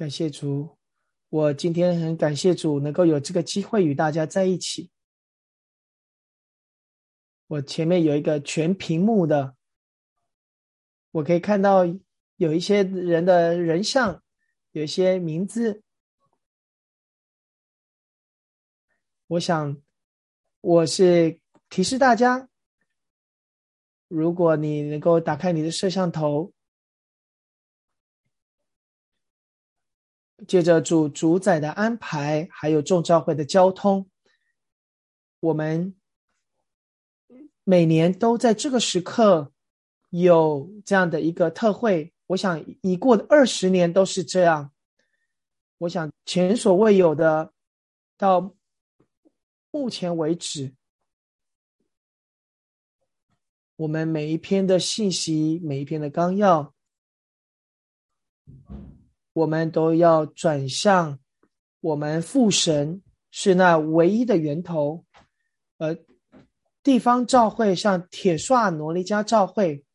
感谢主，我今天很感谢主能够有这个机会与大家在一起。我前面有一个全屏幕的，我可以看到有一些人的人像，有一些名字。我想我是提示大家，如果你能够打开你的摄像头，借着主宰的安排，还有众召会的交通，我们每年都在这个时刻有这样的一个特会。我想已过的20年都是这样，我想前所未有的，到目前为止，我们每一篇的信息，每一篇的纲要，我们都要转向我们父神是那唯一的源头。地方教会像铁萨罗尼迦教会，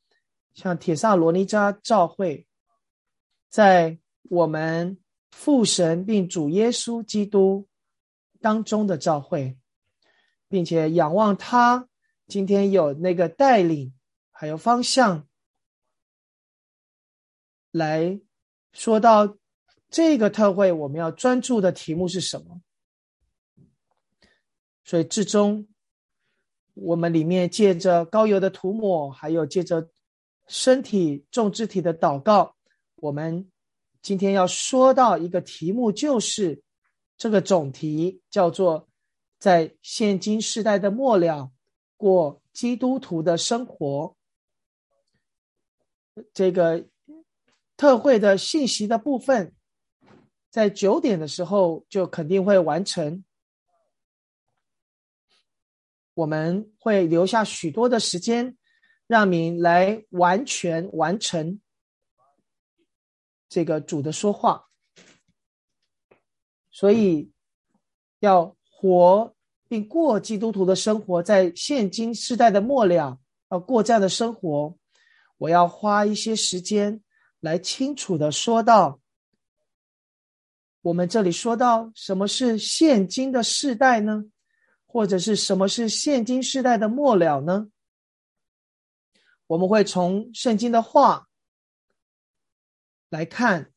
在我们父神并主耶稣基督当中的教会，并且仰望他今天有那个带领还有方向，来说到这个特会我们要专注的题目是什么。所以至终我们里面借着膏油的涂抹，还有借着身体众肢体的祷告，我们今天要说到一个题目，就是这个总题叫做在现今世代的末了过基督徒的生活。这个特会的信息的部分在9点的时候就肯定会完成，我们会留下许多的时间让您来完成这个主的说话。所以要活并过基督徒的生活，在现今世代的末了要过这样的生活，我要花一些时间来清楚的说到，我们这里说到什么是现今的世代呢？或者是什么是现今世代的末了呢？我们会从圣经的话来看，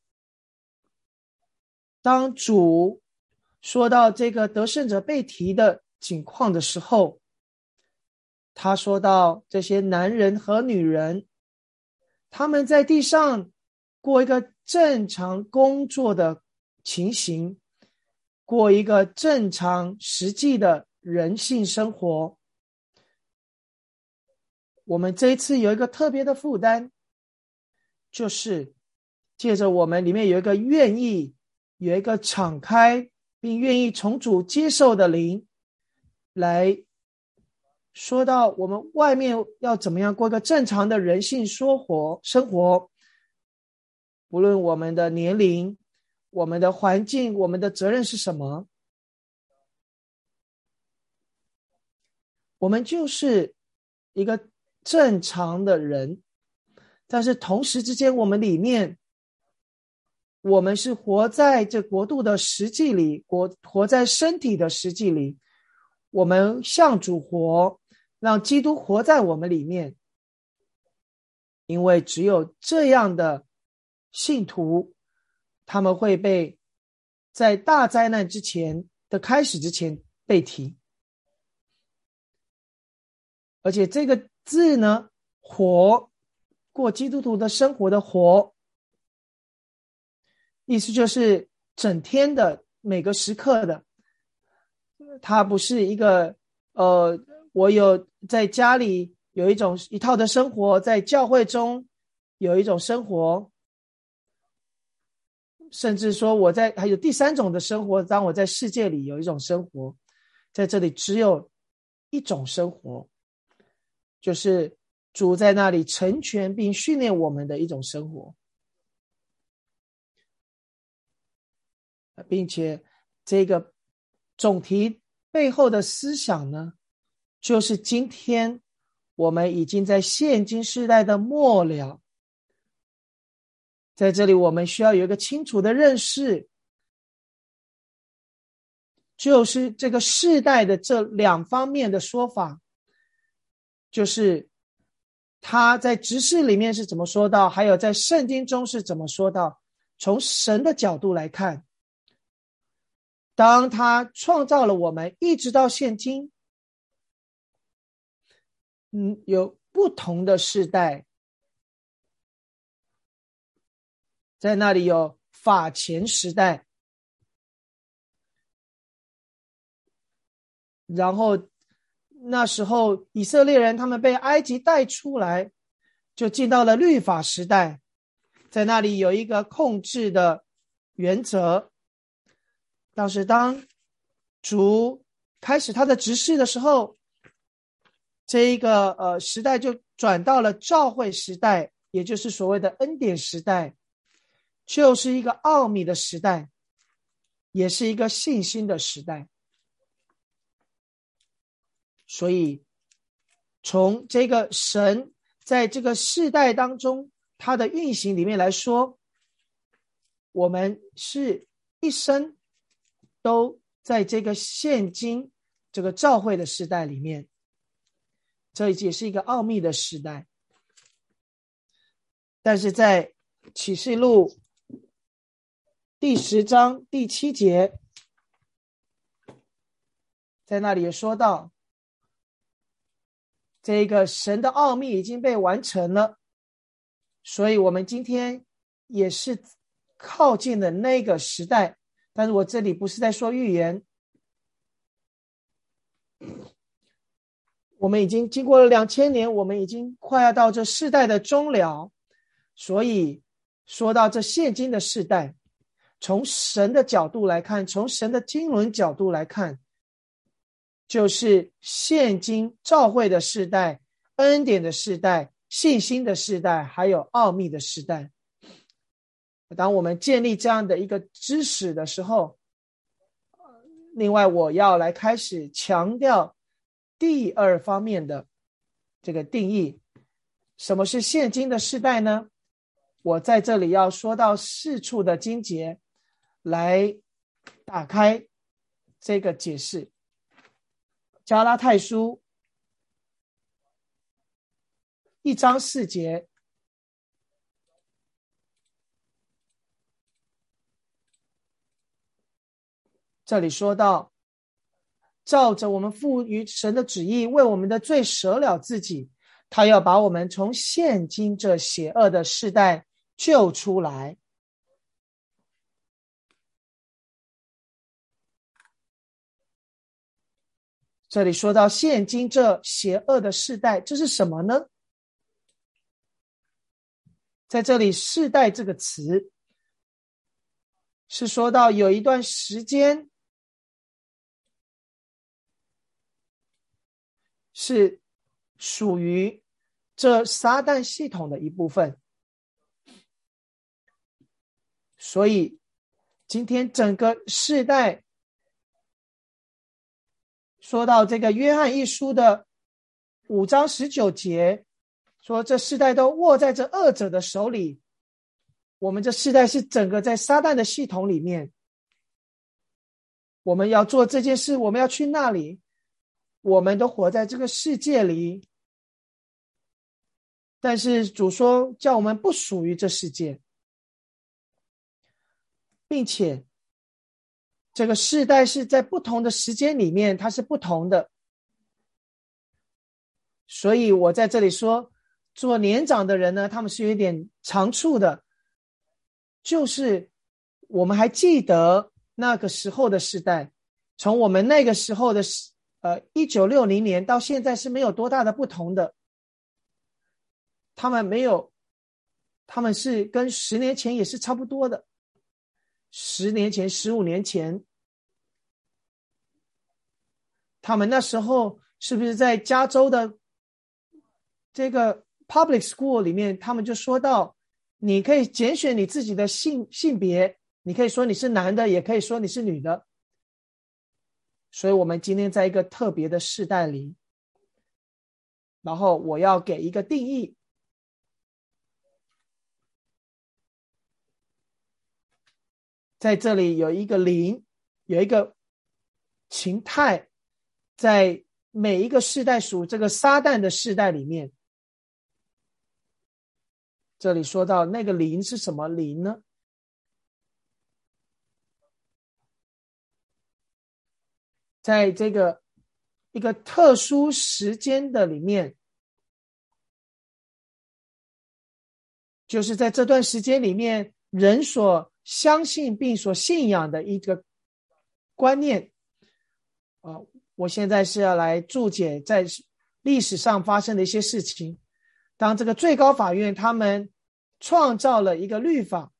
当主说到这个得胜者被提的情况的时候，他说到这些男人和女人，他们在地上过一个正常工作的情形，过一个正常实际的人性生活。我们这一次有一个特别的负担，就是借着我们里面有一个愿意，有一个敞开并愿意从主接受的灵，来说到我们外面要怎么样过一个正常的人性生活，不论我们的年龄，我们的环境，我们的责任是什么，我们就是一个正常的人，但是同时之间，我们里面我们是活在这国度的实际里，活在身体的实际里，我们向主活，让基督活在我们里面。因为只有这样的信徒，他们会被在大灾难之前的开始之前被提。而且这个字呢，活，过基督徒的生活的活，意思就是整天的每个时刻的，它不是一个我有在家里有一套的生活，在教会中有一种生活，甚至说还有第三种的生活，当我在世界里有一种生活，在这里只有一种生活，就是主在那里成全并训练我们的一种生活。并且这个总题背后的思想呢，就是今天我们已经在现今世代的末了， 在这里我们需要有一个清楚的认识，就是这个世代的这两方面的说法，就是他在执事里面是怎么说到，还有在圣经中是怎么说到。从神的角度来看，当他创造了我们一直到现今，有不同的世代，在那里有法前时代，然后那时候以色列人他们被埃及带出来，就进到了律法时代，在那里有一个控制的原则。当时当主开始他的执事的时候，这一个时代就转到了召会时代，也就是所谓的恩典时代，就是一个奥秘的时代，也是一个信心的时代。所以从这个神在这个世代当中它的运行里面来说，我们是一生都在这个现今这个召会的时代里面，这也是一个奥秘的时代。但是在启示录第10章第7节，在那里也说到，这个神的奥秘已经被完成了，所以我们今天也是靠近了那个时代。但是我这里不是在说预言，我们已经经过了2000年，我们已经快要到这世代的终了。所以说到这现今的世代，从神的角度来看，从神的经纶角度来看，就是现今召会的世代、恩典的世代、信心的世代，还有奥秘的世代。当我们建立这样的一个知识的时候，另外我要来开始强调第二方面的这个定义。什么是现今的世代呢？我在这里要说到4处的经节来打开这个解释。加拉太书1章4节，这里说到，照着我们父于神的旨意，为我们的罪舍了自己，他要把我们从现今这邪恶的世代救出来。这里说到现今这邪恶的世代，这是什么呢？在这里世代这个词是说到有一段时间是属于这撒旦系统的一部分。所以今天整个世代说到这个约翰一书的5章19节，说这世代都握在这恶者的手里。我们这世代是整个在撒旦的系统里面，我们要做这件事，我们要去那里，我们都活在这个世界里。但是主说叫我们不属于这世界，并且这个世代是在不同的时间里面，它是不同的。所以我在这里说，做年长的人呢，他们是有点长处的，就是我们还记得那个时候的世代，从我们那个时候的1960年到现在是没有多大的不同的。他们是跟10年前也是差不多的，10年前、15年前，他们那时候是不是在加州的这个 public school 里面，他们就说到，你可以拣选你自己的性别，你可以说你是男的，也可以说你是女的。所以我们今天在一个特别的世代里，然后我要给一个定义。 在这里有一个灵，有一个情态，在每一个世代属这个撒旦的世代里面。这里说到那个灵是什么灵呢？在这个一个特殊时间的里面，就是在这段时间里面，人所相信并所信仰的一个观念。我现在是要来注解在历史上发生的一些事情。当这个最高法院他们创造了一个律法，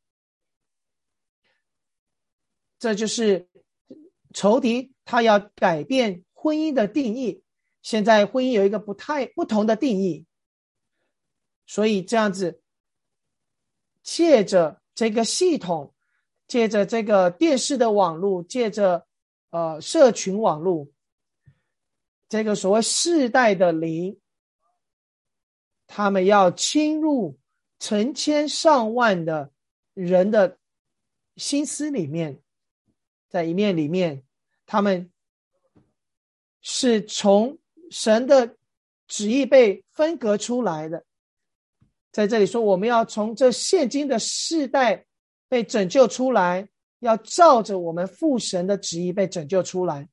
这就是仇敌他要改变婚姻的定义。现在婚姻有一个不同的定义，所以这样子借着这个系统，借着这个电视的网络，借着社群网络，这个所谓世代的灵，他们要侵入成千上万的人的心思里面，在一面里面，他们是从神的旨意被分隔出来的。在这里说，我们要从这现今的世代被拯救出来，要照着我们父神的旨意被拯救出来。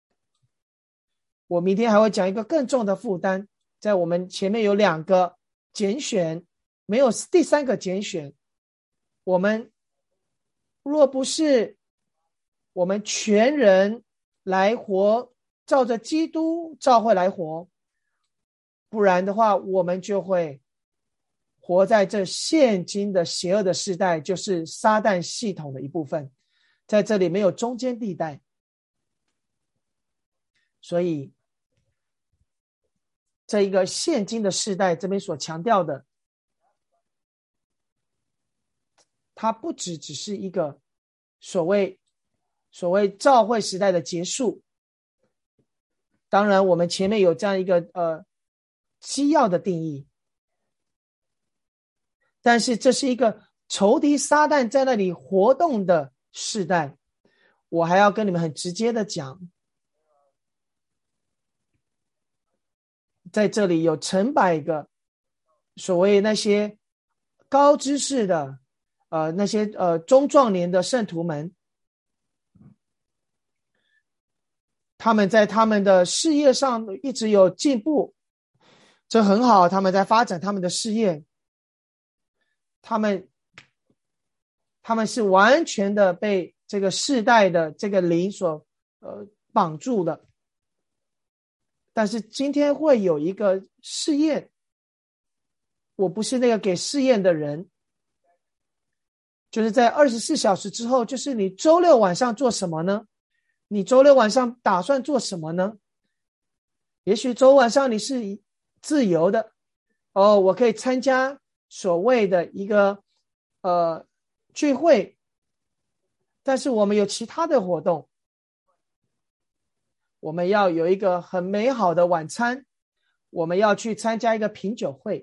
我明天还会讲一个更重的负担，在我们前面有2个拣选，没有第3个拣选。我们若不是我们全人来活，照着基督照会来活，不然的话，我们就会活在这现今的邪恶的时代，就是撒旦系统的一部分，在这里没有中间地带。所以这一个现今的世代这边所强调的，它不只是一个所谓教会时代的结束。当然我们前面有这样一个基要的定义，但是这是一个仇敌撒旦在那里活动的世代。我还要跟你们很直接的讲，在这里有成百个所谓那些高知识的那些中壮年的圣徒们，他们在他们的事业上一直有进步，这很好，他们在发展他们的事业，他们是完全的被这个世代的这个灵所绑住的。但是今天会有一个试验，我不是那个给试验的人，就是在24小时之后，就是你周六晚上做什么呢？你周六晚上打算做什么呢？也许周晚上你是自由的，我可以参加所谓的一个聚会，但是我们有其他的活动，我们要有一个很美好的晚餐，我们要去参加一个品酒会，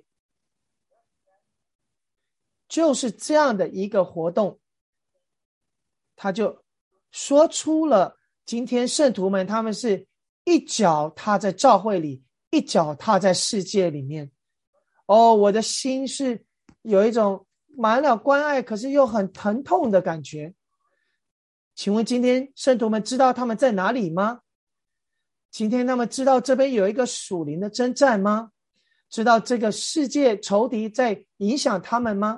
就是这样的一个活动，他就说出了今天圣徒们他们是一脚踏在教会里，一脚踏在世界里面。我的心是有一种满了关爱，可是又很疼痛的感觉。请问今天圣徒们知道他们在哪里吗？今天他们知道这边有一个属灵的征战吗？知道这个世界仇敌在影响他们吗？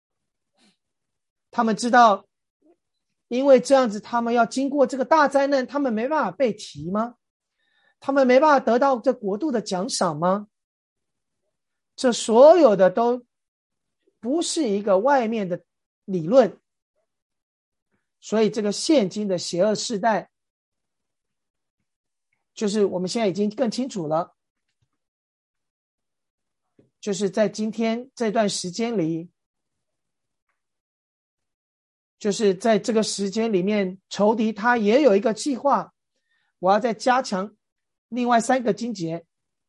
他们知道因为这样子他们要经过这个大灾难，他们没办法被提吗？他们没办法得到这国度的奖赏吗？这所有的都不是一个外面的理论。所以这个现今的邪恶世代，就是我们现在已经更清楚了，就是在今天这段时间里，就是在这个时间里面，仇敌他也有一个计划。我要再加强另外3个经节，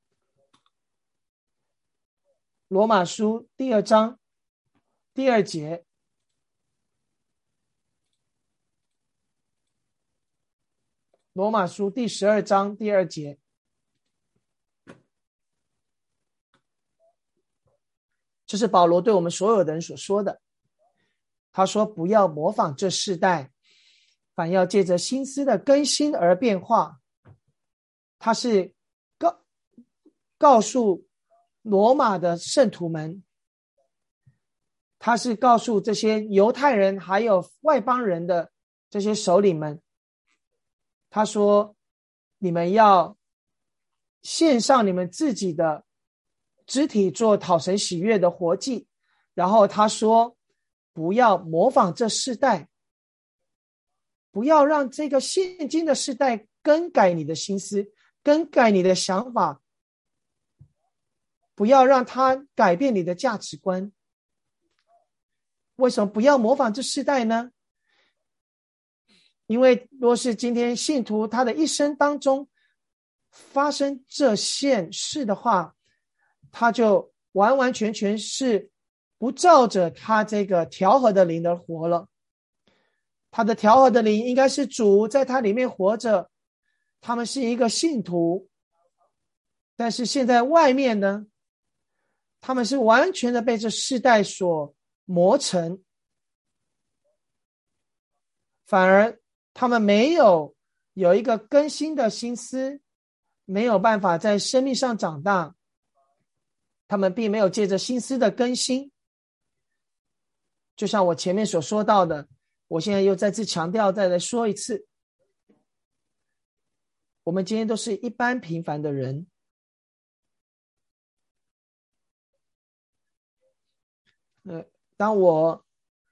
罗马书第2章第2节， 罗马书第12章第2节，这是保罗对我们所有的人所说的。他说，不要模仿这世代，反要借着心思的更新而变化。他是告诉罗马的圣徒们，他是告诉这些犹太人还有外邦人的这些首领们，他说，你们要献上你们自己的肢体做讨神喜悦的活祭。然后他说，不要模仿这世代，不要让这个现今的世代更改你的心思，更改你的想法，不要让它改变你的价值观。为什么不要模仿这世代呢？因为若是今天信徒他的一生当中发生这件事的话，他就完完全全是不照着他这个调和的灵而活了。他的调和的灵应该是主在他里面活着，他们是一个信徒。但是现在外面呢，他们是完全的被这世代所磨成，反而他们没有一个更新的心思，没有办法在生命上长大，他们并没有借着心思的更新。就像我前面所说到的，我现在又再次强调，再来说一次，我们今天都是一般平凡的人。当我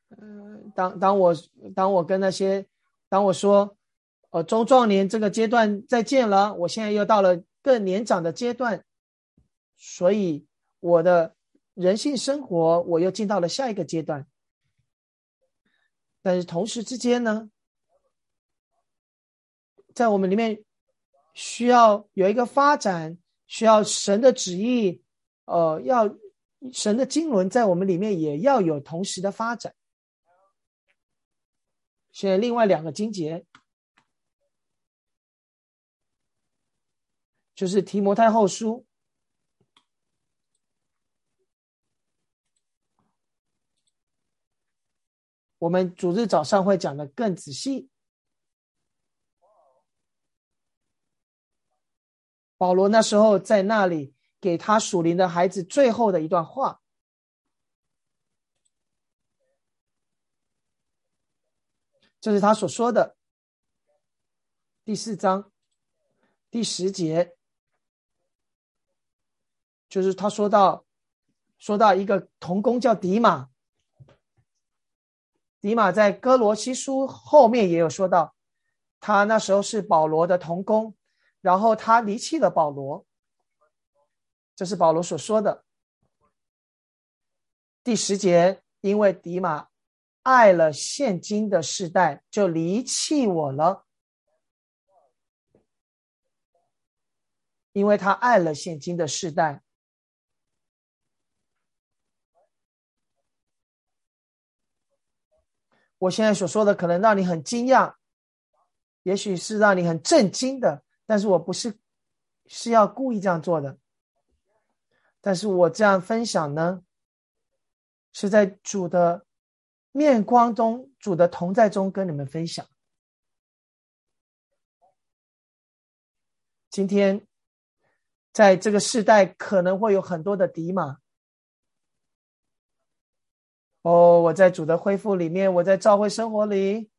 跟那些，当我说中壮年这个阶段再见了，我现在又到了更年长的阶段，所以我的人性生活我又进到了下一个阶段。但是同时之间呢，在我们里面需要有一个发展，需要神的旨意，要神的经纶在我们里面也要有同时的发展。现在另外2个经节，就是提摩太后书，我们主日早上会讲得更仔细。保罗那时候在那里给他属灵的孩子最后的一段话，这是他所说的第4章第10节，就是他说到一个同工叫迪马，迪马在哥罗西书后面也有说到，他那时候是保罗的同工，然后他离弃了保罗，这是保罗所说的。第10节，因为迪马爱了现今的世代，就离弃我了。因为他爱了现今的世代。我现在所说的可能让你很惊讶，也许是让你很震惊的，但是我不是要故意这样做的。但是我这样分享呢，是在主的面光中，主的同在中跟你们分享。今天在这个世代可能会有很多的迪马，我在主的恢复里面，我在教会生活里，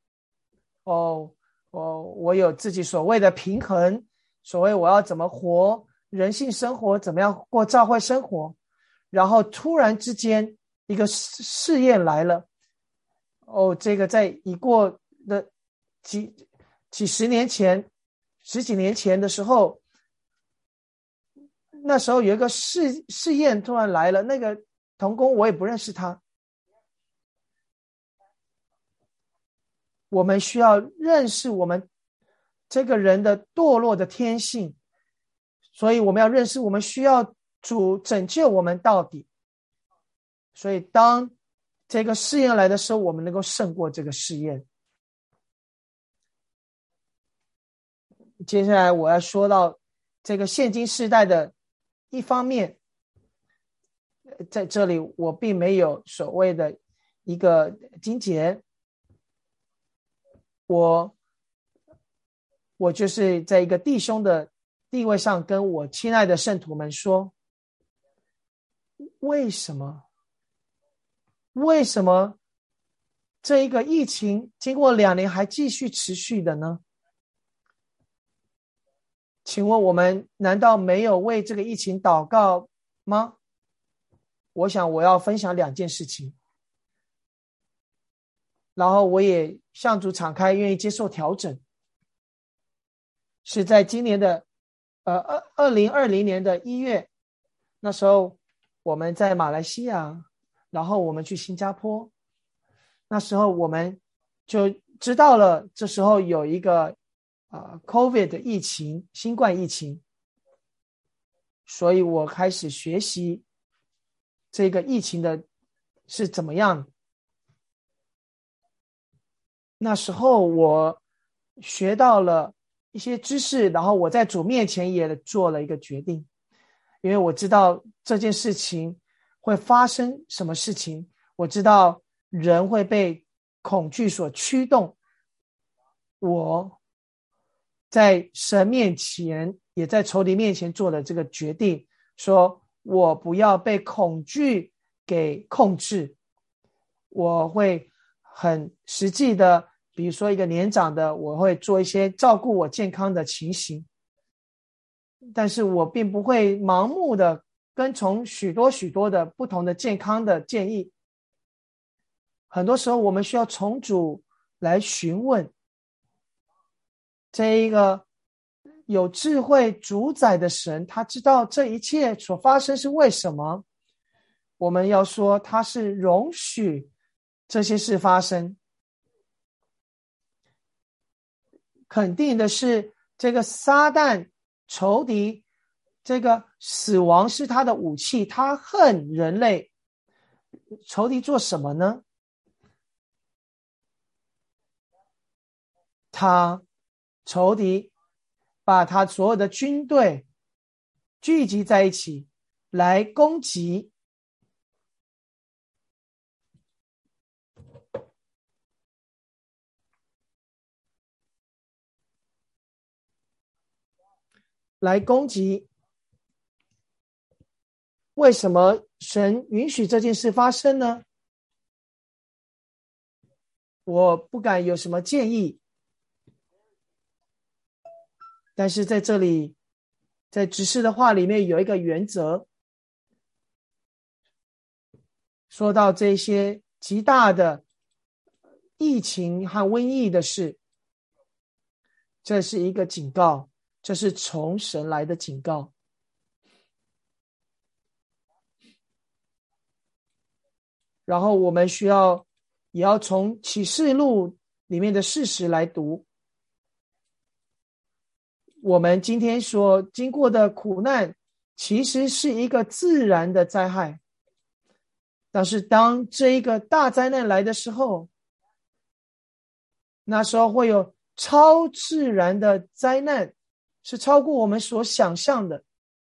我有自己所谓的平衡，所谓我要怎么活人性生活，怎么样过教会生活，然后突然之间一个试验来了，这个在已过的几十年前10几年前的时候，那时候有一个试验突然来了，那个同工我也不认识他。我们需要认识我们这个人的堕落的天性，所以我们要认识我们需要主拯救我们到底。所以当这个试验来的时候，我们能够胜过这个试验。 接下来我要说到这个现今世代的一方面，在这里我并没有所谓的一个经节，我就是在一个弟兄的地位上跟我亲爱的圣徒们说，为什么这一个疫情经过2年还继续持续的呢？请问我们难道没有为这个疫情祷告吗？我想我要分享2件事情，然后我也向主敞开，愿意接受调整。是在今年的2020年的1月，那时候我们在马来西亚，然后我们去新加坡，那时候我们就知道了，这时候有一个COVID 的疫情，新冠疫情，所以我开始学习这个疫情的是怎么样。那时候我学到了一些知识，然后我在主面前也做了一个决定，因为我知道这件事情会发生什么事情，我知道人会被恐惧所驱动，我在神面前也在仇敌面前做了这个决定，说我不要被恐惧给控制，我会很实际的，比如说一个年长的，我会做一些照顾我健康的情形，但是我并不会盲目的跟从许多的不同的健康的建议。很多时候我们需要从主来询问，这一个有智慧主宰的神，他知道这一切所发生是为什么，我们要说他是容许这些事发生。肯定的是，这个撒旦仇敌，这个死亡是他的武器，他恨人类。仇敌做什么呢？仇敌把他所有的军队聚集在一起来攻击为什么神允许这件事发生呢？我不敢有什么建议，但是在这里，在执事的话里面有一个原则，说到这些极大的疫情和瘟疫的事，这是一个警告，这是从神来的警告。然后我们也要从启示录里面的事实来读。我们今天所经过的苦难，其实是一个自然的灾害。但是当这一个大灾难来的时候，那时候会有超自然的灾难，是超过我们所想象的。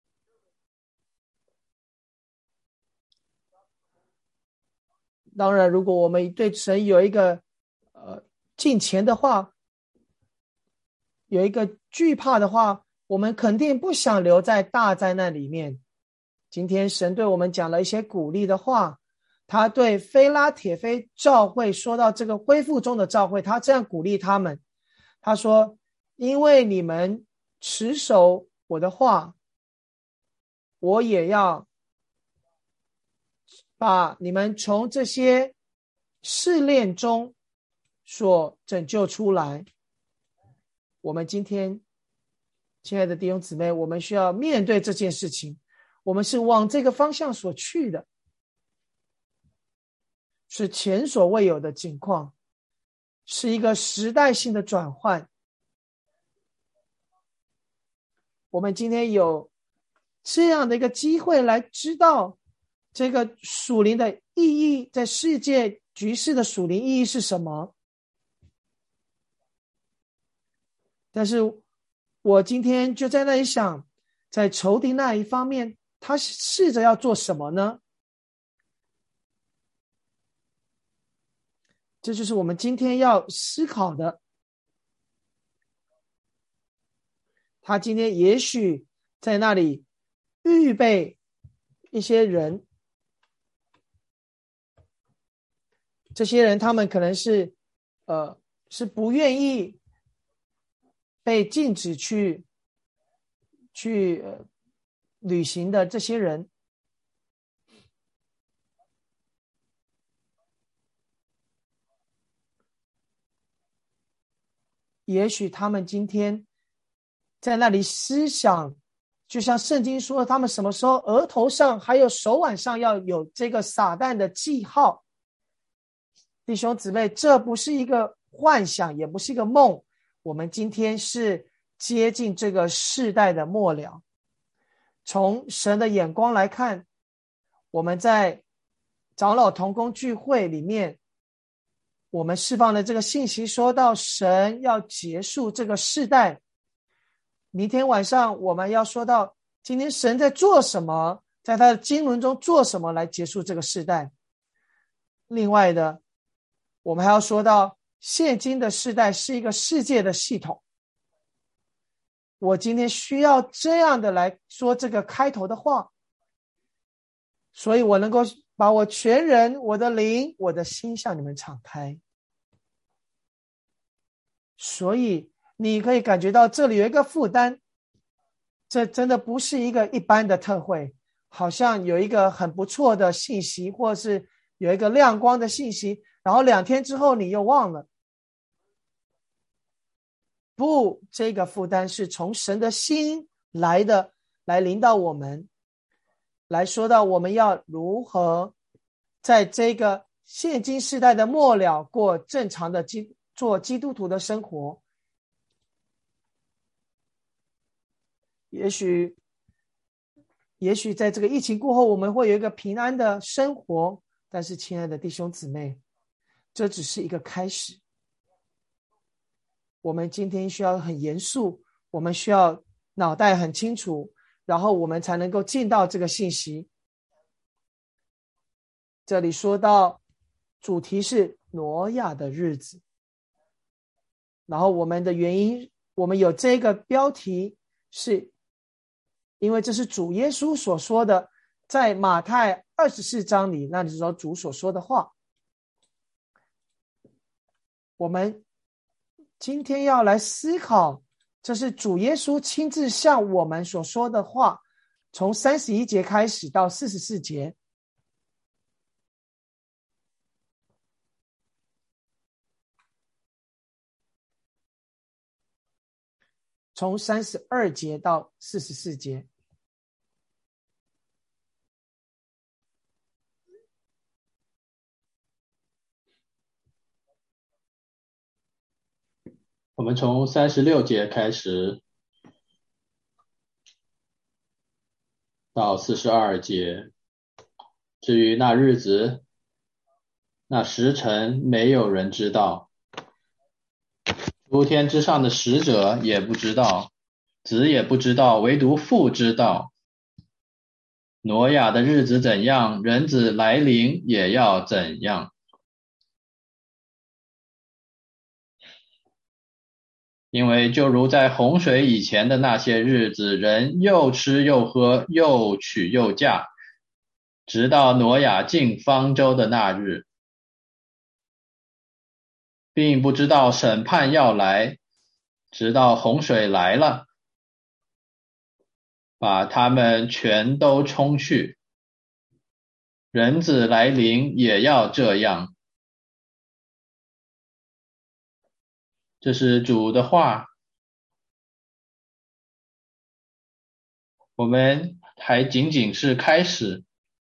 当然，如果我们对神有一个敬虔的话，有一个惧怕的话，我们肯定不想留在大灾难里面。今天神对我们讲了一些鼓励的话，他对非拉铁非教会说到这个恢复中的教会，他这样鼓励他们，他说，因为你们持守我的话，我也要把你们从这些试炼中所拯救出来。我们今天亲爱的弟兄姊妹，我们需要面对这件事情，我们是往这个方向所去的，是前所未有的境况，是一个时代性的转换。我们今天有这样的一个机会来知道这个属灵的意义，在世界局势的属灵意义是什么。但是我今天就在那里想，在仇敌那一方面，他试着要做什么呢？这就是我们今天要思考的。他今天也许在那里预备一些人，这些人他们可能是不愿意被禁止去旅行的这些人，也许他们今天在那里思想，就像圣经说他们什么时候额头上还有手腕上要有这个撒旦的记号。弟兄姊妹，这不是一个幻想，也不是一个梦，我们今天是接近这个世代的末了。从神的眼光来看，我们在长老同工聚会里面，我们释放的这个信息说到神要结束这个世代。明天晚上我们要说到今天神在做什么，在他的经纶中做什么来结束这个世代。另外的，我们还要说到现今的世代是一个世界的系统。我今天需要这样的来说这个开头的话，所以我能够把我全人、我的灵、我的心向你们敞开。所以你可以感觉到这里有一个负担，这真的不是一个一般的特会，好像有一个很不错的信息，或是有一个亮光的信息，然后2天之后你又忘了。不，这个负担是从神的心来的，来临到我们，来说到我们要如何在这个现今世代的末了过正常的做基督徒的生活。也许在这个疫情过后，我们会有一个平安的生活，但是亲爱的弟兄姊妹，这只是一个开始。我们今天需要很严肃，我们需要脑袋很清楚，然后我们才能够进到这个信息。这里说到主题是挪亚的日子，然后我们的原因，我们有这个标题，是因为这是主耶稣所说的，在马太24章里，那就是说主所说的话。我们今天要来思考，这是主耶稣亲自向我们所说的话，从31节开始到44节。从32节到44节。 我们从36节开始到42节。至于那日子，那时辰，没有人知道，诸天之上的使者也不知道，子也不知道，唯独父知道。挪亚的日子怎样，人子来临也要怎样。因为就如在洪水以前的那些日子，人又吃又喝，又娶又嫁，直到挪亚进方舟的那日，并不知道审判要来，直到洪水来了，把他们全都冲去。人子来临也要这样。这是主的话。我们还仅仅是开始。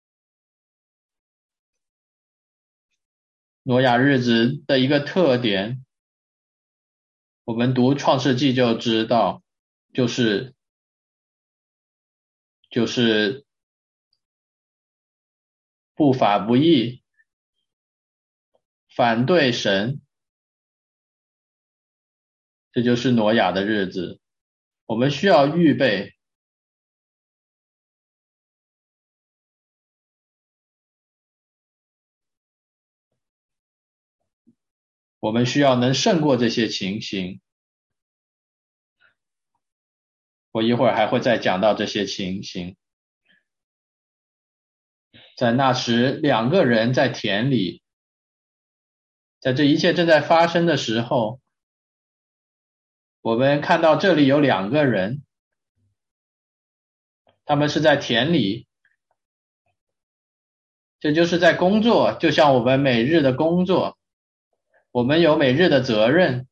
挪亚日子的一个特点，我们读创世纪就知道，就是不法不义，反对神，这就是挪亚的日子。 我们需要预备。我们需要能胜过这些情形。我一会儿还会再讲到这些情形。在那时，两个人在田里，在这一切正在发生的时候，我们看到这里有两个人，他们是在田里，这就是在工作，就像我们每日的工作，我们有每日的责任。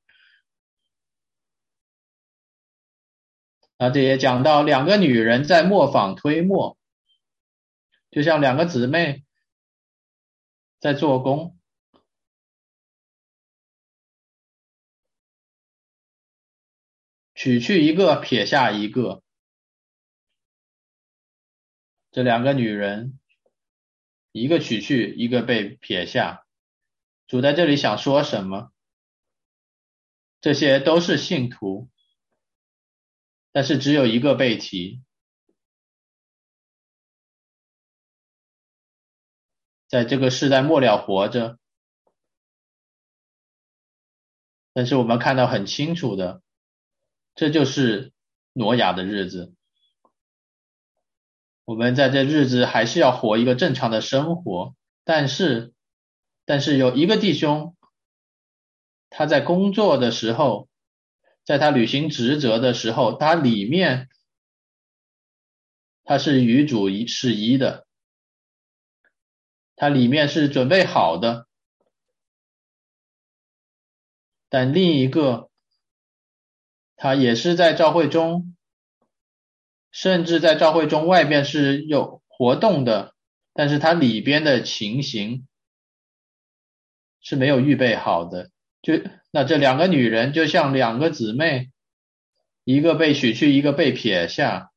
这也讲到两个女人在磨坊推磨，就像两个姊妹在做工。取去一个，撇下一个。这两个女人，一个取去，一个被撇下。主在这里想说什么？这些都是信徒，但是只有一个被提。在这个世代末了活着，但是我们看到很清楚的，这就是挪亚的日子。我们在这日子还是要活一个正常的生活，但是有一个弟兄，他在工作的时候，在他履行职责的时候，他里面他是与主是一的，他里面是准备好的。但另一个，他也是在教会中，甚至在教会中外边是有活动的，但是他里边的情形是没有预备好的。那这两个女人就像两个姊妹，一个被许去，一个被撇下。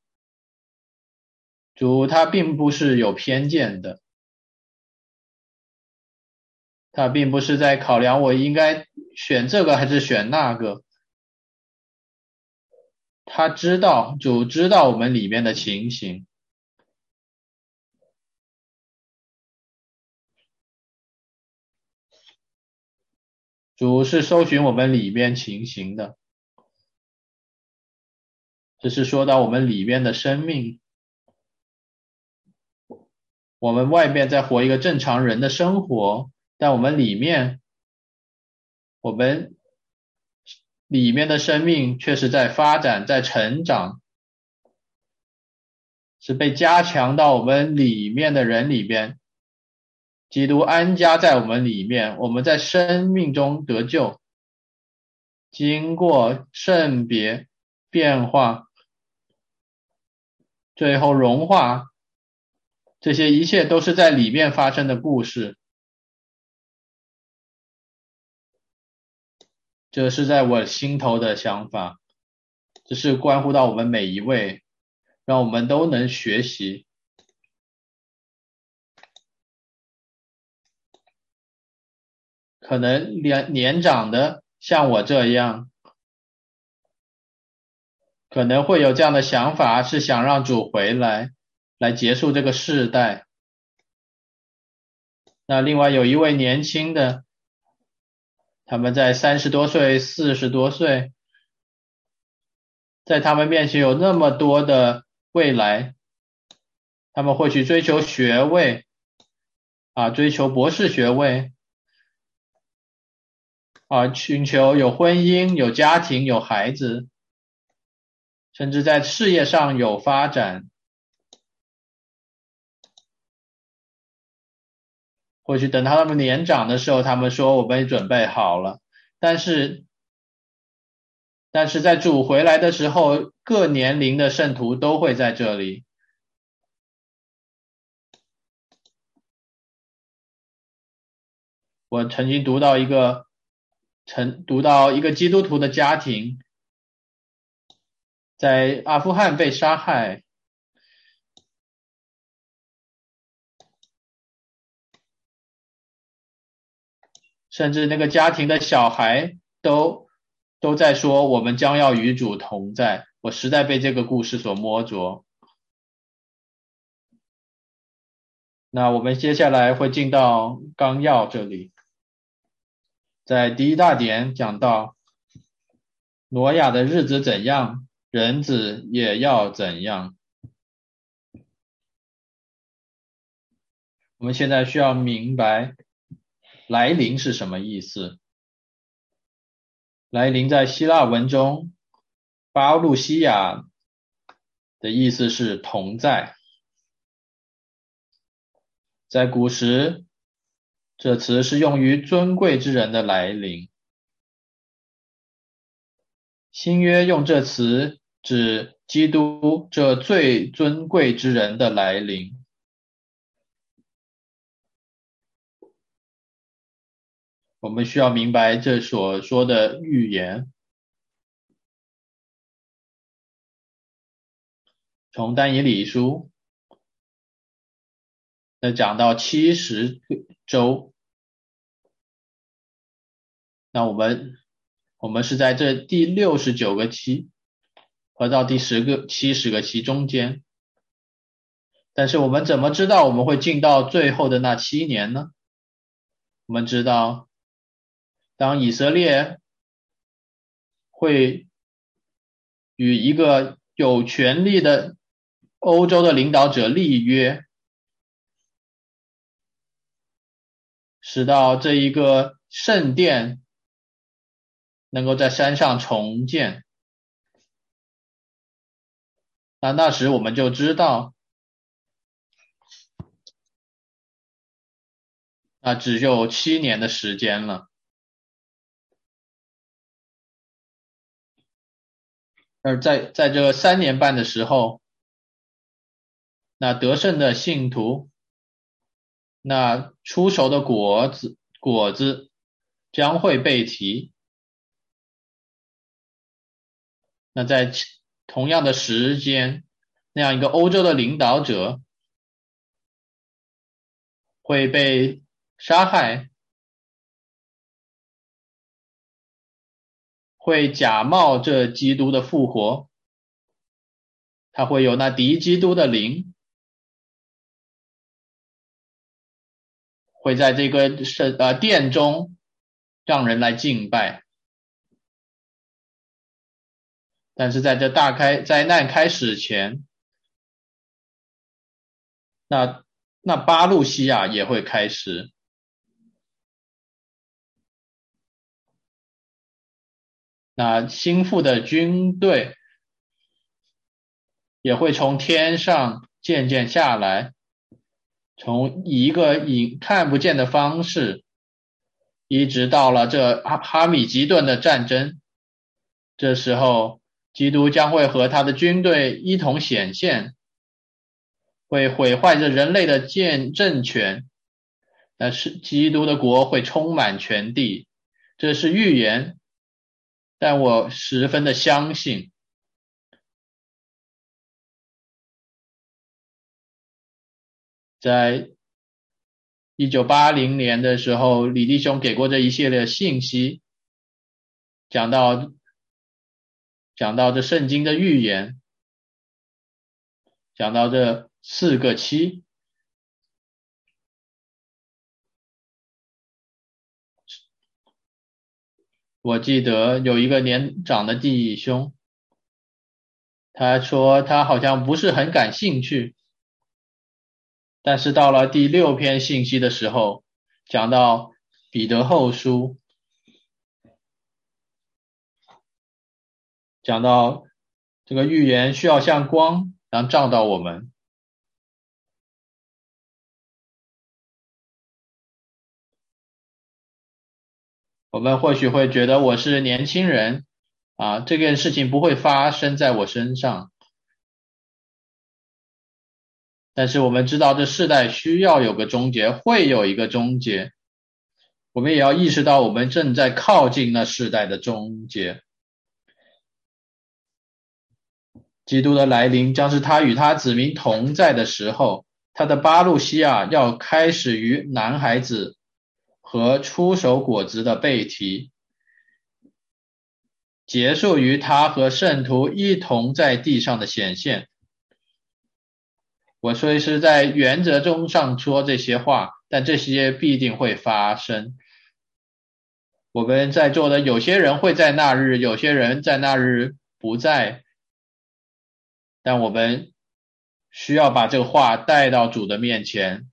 主他并不是有偏见的，他并不是在考量我应该选这个还是选那个。他知道，主知道我们里面的情形。主是搜寻我们里面情形的。这是说到我们里面的生命，我们外面在活一个正常人的生活，但我们里面的生命却是在发展，在成长，是被加强到我们里面的人里边。基督安家在我们里面，我们在生命中得救，经过圣别变化，最后融化，这些一切都是在里面发生的故事。这是在我心头的想法，这是关乎到我们每一位，让我们都能学习。可能年长的像我这样，可能会有这样的想法，是想让主回来结束这个世代。那另外有一位年轻的，他们在30多岁、40多岁，在他们面前有那么多的未来，他们会去追求学位追求博士学位寻求有婚姻、有家庭、有孩子，甚至在事业上有发展。或许等他们年长的时候，他们说我们准备好了，但是在主回来的时候，各年龄的圣徒都会在这里。我曾经读到一个基督徒的家庭，在阿富汗被杀害，甚至那个家庭的小孩都在说我们将要与主同在， 我实在被这个故事所摸着。那我们接下来会进到纲要这里，在第一大点讲到挪亚的日子怎样，人子也要怎样。我们现在需要明白来临是什么意思。来临在希腊文中，巴路西亚的意思是同在。在古时，这词是用于尊贵之人的来临。新约用这词指基督这最尊贵之人的来临。我们需要明白这所说的预言。从但以理书讲到70周，那我们是在这第69个期和到第70个期中间。但是我们怎么知道我们会进到最后的那7年呢？我们知道，当以色列会与一个有权力的欧洲的领导者立约，使到这一个圣殿能够在山上重建，那时我们就知道，那只有7年的时间了。而在这3年半的时候，那得胜的信徒，那出熟的果子将会被提。那在同样的时间，那样一个欧洲的领导者会被杀害，会假冒这基督的复活，他会有那敌基督的灵，会在这个殿中让人来敬拜。但是在这大灾难开始前，那巴路西亚也会开始。那心腹的军队也会从天上渐渐下来，从一个看不见的方式，一直到了这哈米吉顿的战争。这时候，基督将会和他的军队一同显现，会毁坏着人类的政权，但是基督的国会充满全地。这是预言，但我十分的相信。在1980年的时候，李弟兄给过这一系列的信息，讲到这圣经的预言，讲到这4个7。我记得有一个年长的弟兄，他说他好像不是很感兴趣，但是到了第6篇信息的时候，讲到彼得后书，讲到这个预言需要像光然后照到我们。我们或许会觉得我是年轻人这件事情不会发生在我身上，但是我们知道这世代需要有个终结，会有一个终结。我们也要意识到我们正在靠近那世代的终结。基督的来临将是他与他子民同在的时候，他的巴路西亚要开始于男孩子和出手果子的被提。 结束于他和圣徒一同在地上的显现。我虽是在原则中上说这些话，但这些必定会发生。我们在座的有些人会在那日，有些人在那日不在，但我们需要把这个话带到主的面前。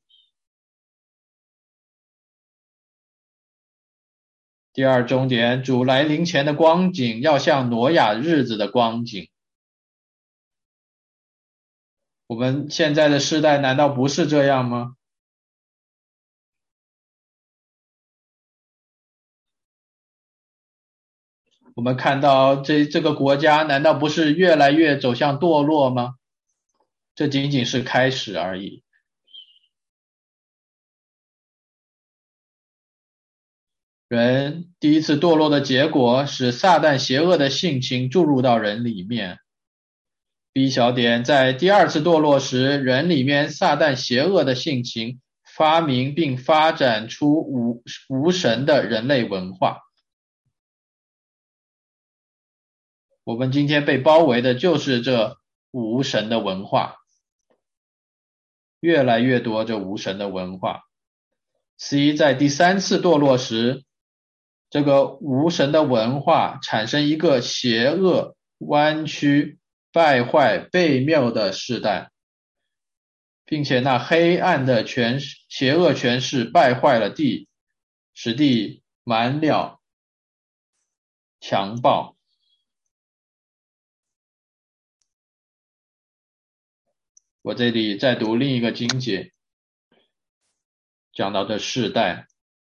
第二重点，主来临前的光景要像挪亚日子的光景。我们现在的世代难道不是这样吗？我们看到这个国家难道不是越来越走向堕落吗？这仅仅是开始而已。人第一次堕落的结果，使撒旦邪恶的性情注入到人里面。B 小点，在第二次堕落时，人里面撒旦邪恶的性情发明并发展出无神的人类文化。我们今天被包围的就是这无神的文化，越来越多这无神的文化。C 在第三次堕落时，这个无神的文化产生一个邪恶、弯曲、败坏、悖谬的世代，并且那黑暗的邪恶权势败坏了地，使地满了强暴。我这里再读另一个经节，讲到的世代，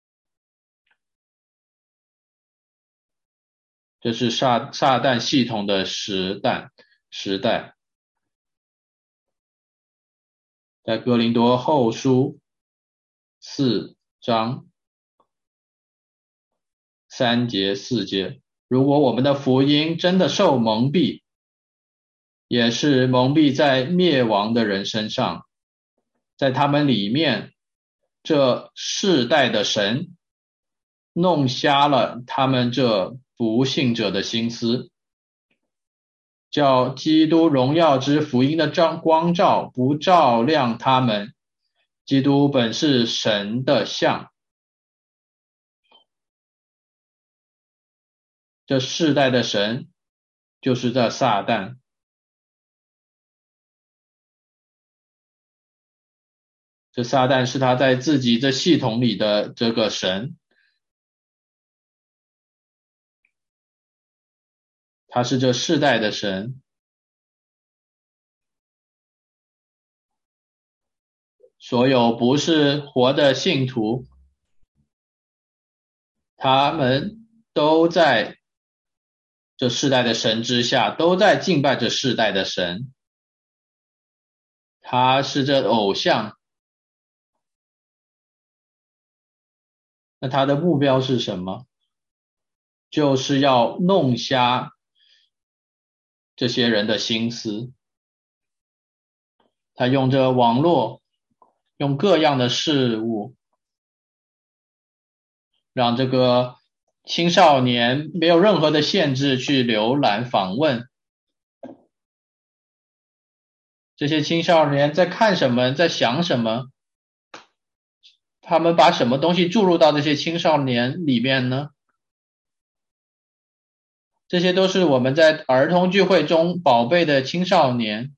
这是撒旦系统的时代，在哥林多后书4章3节4节，如果我们的福音真的受蒙蔽，也是蒙蔽在灭亡的人身上，在他们里面，这世代的神弄瞎了他们这不信者的心思，叫基督荣耀之福音的光照不照亮他们。基督本是神的像，这世代的神就是这撒旦。这撒旦是他在自己这系统里的这个神，他是这世代的神。所有不是活的信徒，他们都在这世代的神之下，都在敬拜这世代的神。他是这偶像，那他的目标是什么？就是要弄瞎这些人的心思。他用这网络，用各样的事物，让这个青少年没有任何的限制去浏览访问。这些青少年在看什么，在想什么，他们把什么东西注入到这些青少年里面呢？这些都是我们在儿童聚会中宝贝的青少年，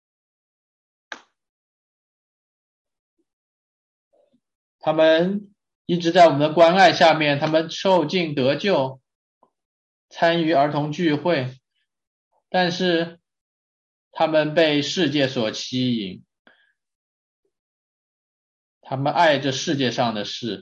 他们一直在我们的关爱下面，他们受尽得救，参与儿童聚会，但是他们被世界所吸引，他们爱这世界上的事，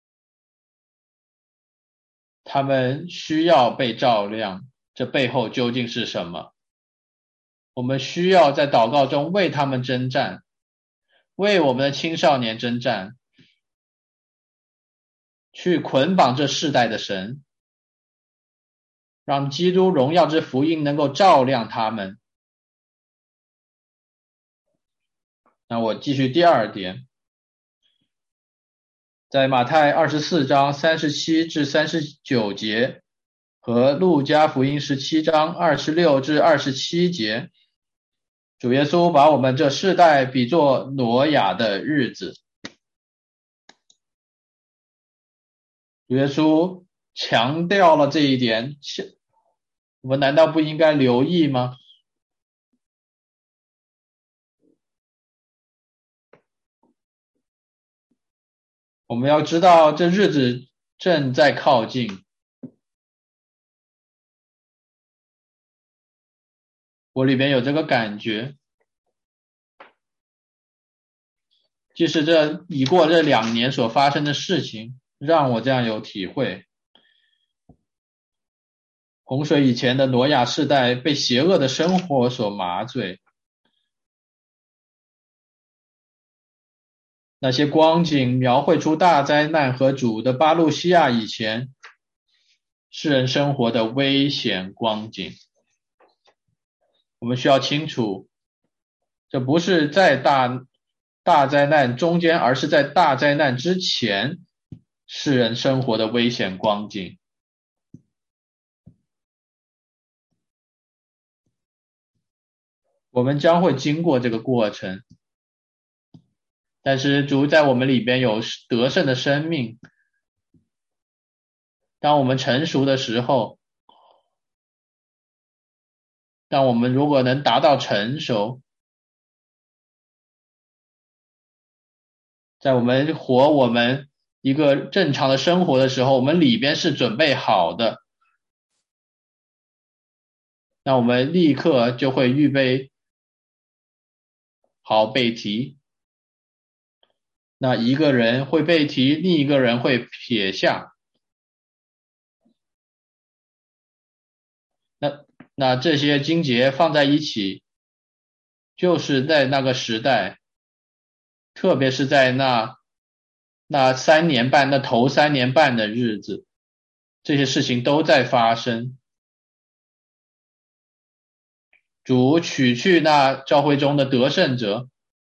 他们需要被照亮，这背后究竟是什么？我们需要在祷告中为他们征战，为我们的青少年征战，去捆绑这世代的神，让基督荣耀之福音能够照亮他们。那我继续第二点，在马太24章37至39节， 和路加福音17章26至27节，主耶稣把我们这世代比作挪亚的日子。主耶稣强调了这一点，我们难道不应该留意吗？我们要知道这日子正在靠近。我里边有这个感觉，即使已过这2年所发生的事情，让我这样有体会。洪水以前的挪亚世代被邪恶的生活所麻醉，那些光景描绘出大灾难和主的巴路西亚以前世人生活的危险光景。我们需要清楚，这不是在大灾难中间，而是在大灾难之前世人生活的危险光景。我们将会经过这个过程，但是主在我们里边有得胜的生命。当我们成熟的时候，当我们如果能达到成熟，在我们活我们一个正常的生活的时候，我们里边是准备好的，那我们立刻就会预备好背题。那一个人会背题，另一个人会撇下。那这些经节放在一起，就是在那个时代，特别是在那3年半，那头3年半的日子，这些事情都在发生。主取去那教会中的得胜者，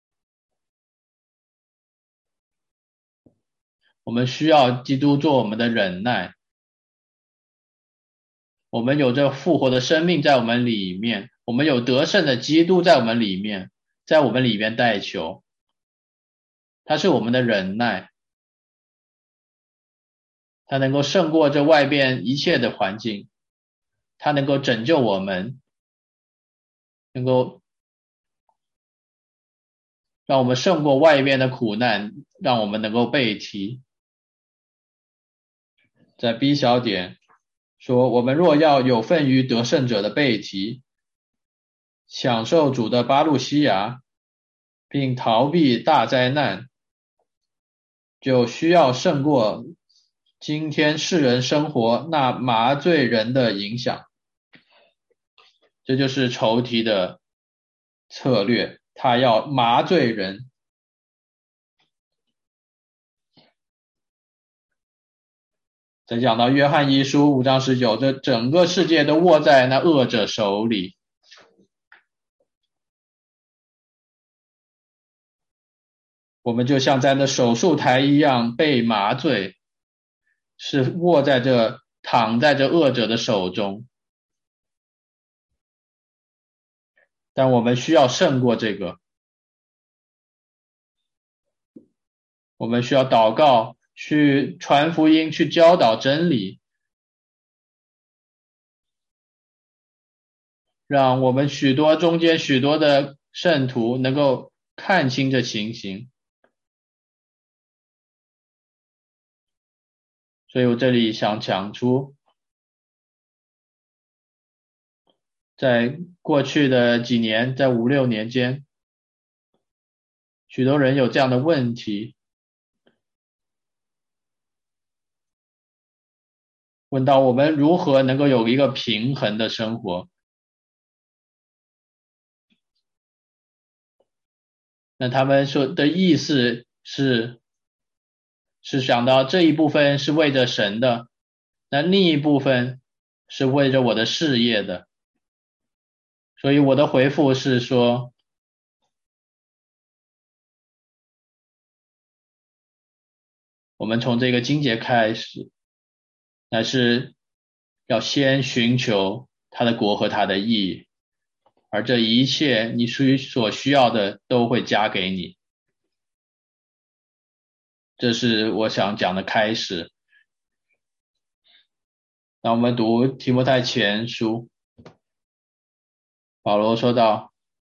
我们需要基督做我们的忍耐。我们有着复活的生命在我们里面，我们有得胜的基督在我们里面，在我们里面代求。他是我们的忍耐，他能够胜过这外边一切的环境，他能够拯救我们，能够让我们胜过外边的苦难，让我们能够背题。在 B 小点说，我们若要有份于得胜者的背题，享受主的巴路西亚，并逃避大灾难，就需要胜过今天世人生活那麻醉人的影响。这就是仇敌的策略，他要麻醉人。再讲到约翰一书5章19，这整个世界都握在那恶者手里。我们就像在那手术台一样被麻醉，是躺在这恶者的手中。但我们需要胜过这个，我们需要祷告，去传福音，去教导真理，让我们中间许多的圣徒能够看清这情形。所以我这里想讲出，在过去的几年，在5、6年间，许多人有这样的问题，问到我们如何能够有一个平衡的生活。那他们说的意思是想到这一部分是为着神的，那另一部分是为着我的事业的。所以我的回复是说，我们从这个经节开始，乃是要先寻求他的国和他的义，而这一切你所需要的都会加给你。这是我想讲的开始。那我们读提摩太前书，保罗说道，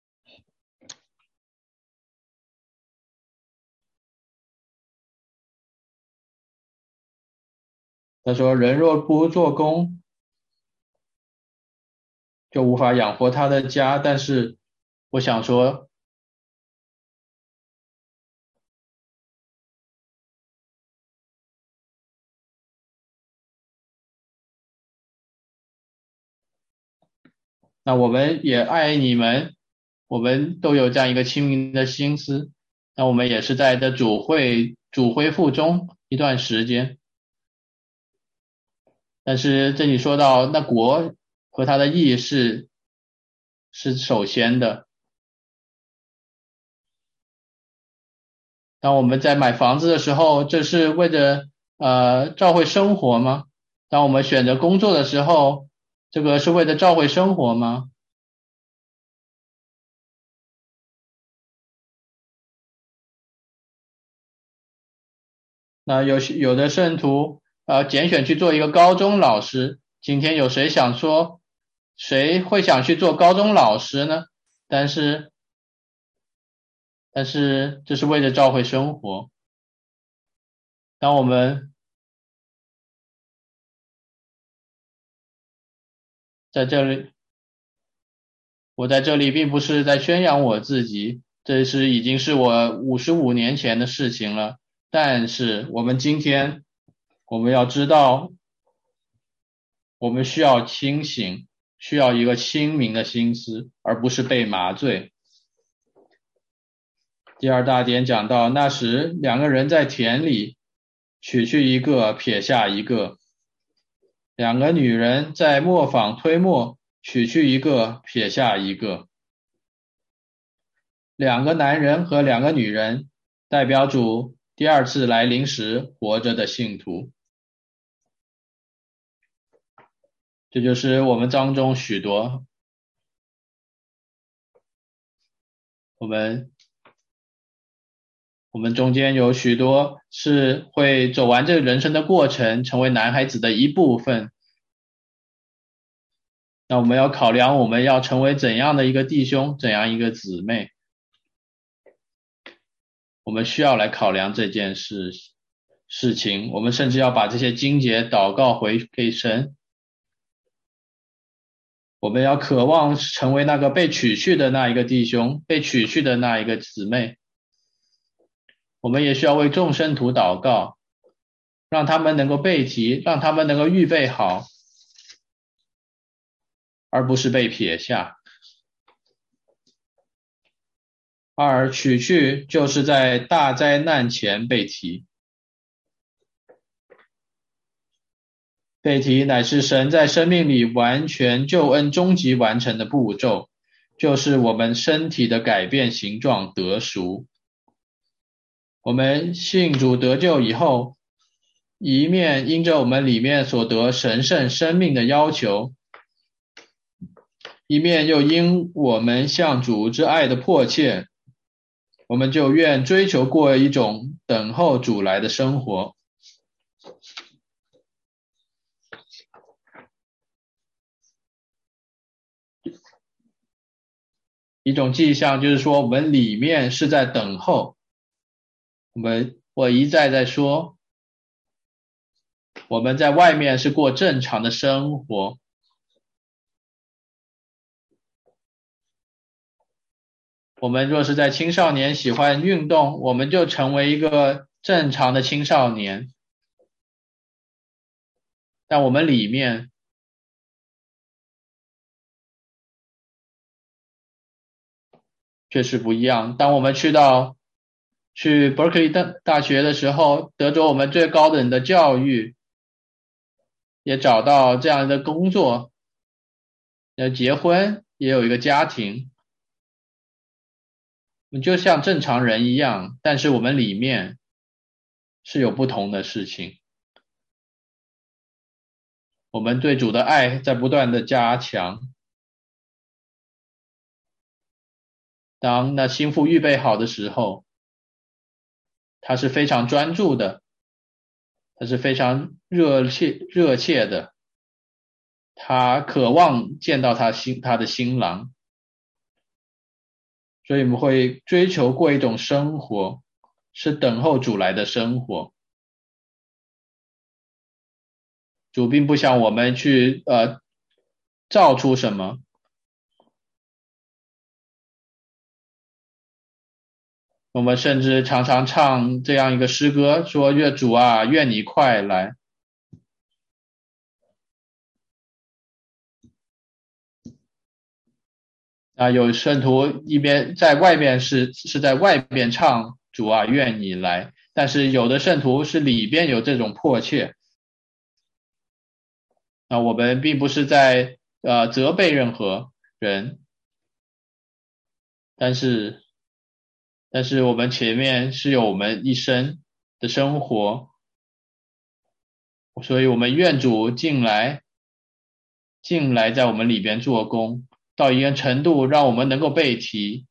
他说人若不做工，就无法养活他的家，但是我想说，那我们也爱你们，我们都有这样一个亲民的心思，那我们也是在这主恢复中一段时间，但是这里说到那国和他的义是首先的。当我们在买房子的时候，这是为了教会生活吗？当我们选择工作的时候，这个是为了教会生活吗？那有的圣徒拣选去做一个高中老师，今天有谁想说谁会想去做高中老师呢？但是这是为了教会生活。当我们在这里，我在这里并不是在宣扬我自己，这已经是我55年前的事情了。但是我们今天，我们要知道，我们需要清醒，需要一个清明的心思，而不是被麻醉。第二大点讲到，那时两个人在田里，取去一个，撇下一个；两个女人在磨坊推磨，取去一个，撇下一个。两个男人和两个女人，代表主第二次来临时活着的信徒。这就是我们当中许多我们中间有许多是会走完这个人生的过程，成为男孩子的一部分。那我们要考量我们要成为怎样的一个弟兄，怎样一个姊妹，我们需要来考量这件事情，我们甚至要把这些经节祷告回给神。我们要渴望成为那个被取去的那一个弟兄，被取去的那一个姊妹。我们也需要为众圣徒祷告，让他们能够被提，让他们能够预备好，而不是被撇下。二，取去就是在大灾难前被提。被提乃是神在生命里完全救恩终极完成的步骤，就是我们身体的改变形状得赎。我们信主得救以后，一面因着我们里面所得神圣生命的要求，一面又因我们向主之爱的迫切，我们就愿追求过一种等候主来的生活。一种迹象就是说，我们里面是在等候。我一再在说，我们在外面是过正常的生活。我们若是在青少年喜欢运动，我们就成为一个正常的青少年。但我们里面确实不一样。当我们去 Berkeley 大学的时候，得着我们最高等的教育，也找到这样的工作，要结婚，也有一个家庭，我们就像正常人一样，但是我们里面是有不同的事情。 我们对主的爱在不断的加强。当那心腹预备好的时候，他是非常专注的，他是非常热切的，他渴望见到他的新郎。所以我们会追求过一种生活，是等候主来的生活。主并不想我们去造出什么。我们甚至常常唱这样一个诗歌，说愿主啊，愿你快来。有圣徒一边在外面是在外边唱主啊，愿你来，但是有的圣徒是里边有这种迫切。我们并不是在责备任何人，但是我们前面是有我们一生的生活，所以我们愿主进来在我们里边做工，到一个程度让我们能够被提。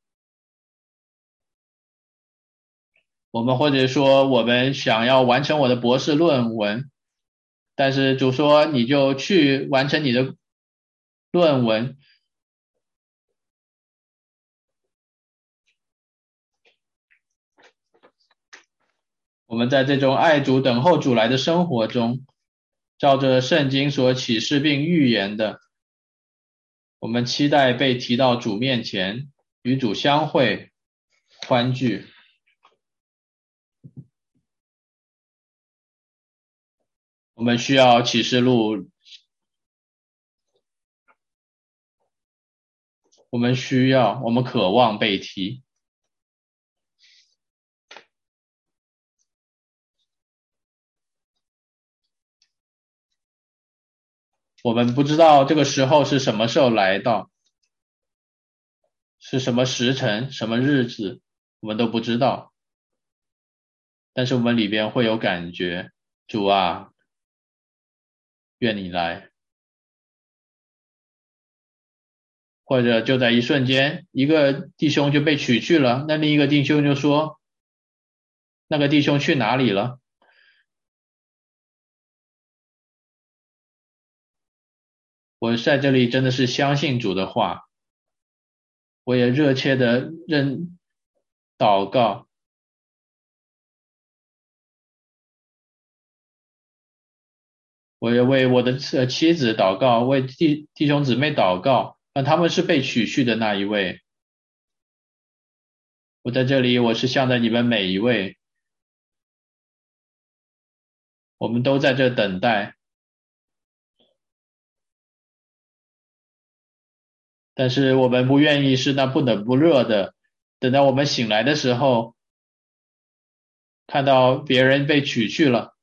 我们或者说我们想要完成我的博士论文，但是主说你就去完成你的论文。我们在这种爱主等候主来的生活中，照着圣经所启示并预言的，我们期待被提到主面前，与主相会，欢聚。我们需要启示录，我们渴望被提。我们不知道这个时候是什么时候来到，是什么时辰，什么日子，我们都不知道。但是我们里边会有感觉，主啊，愿你来。或者就在一瞬间，一个弟兄就被取去了，那另一个弟兄就说，那个弟兄去哪里了？我在这里真的是相信主的话，我也热切的祷告，我也为我的妻子祷告，为弟兄姊妹祷告，让他们是被取去的那一位。我在这里，我是向着你们每一位，我们都在这等待。但是我们不愿意是那不冷不热的，等到我们醒来的时候，看到别人被取去了。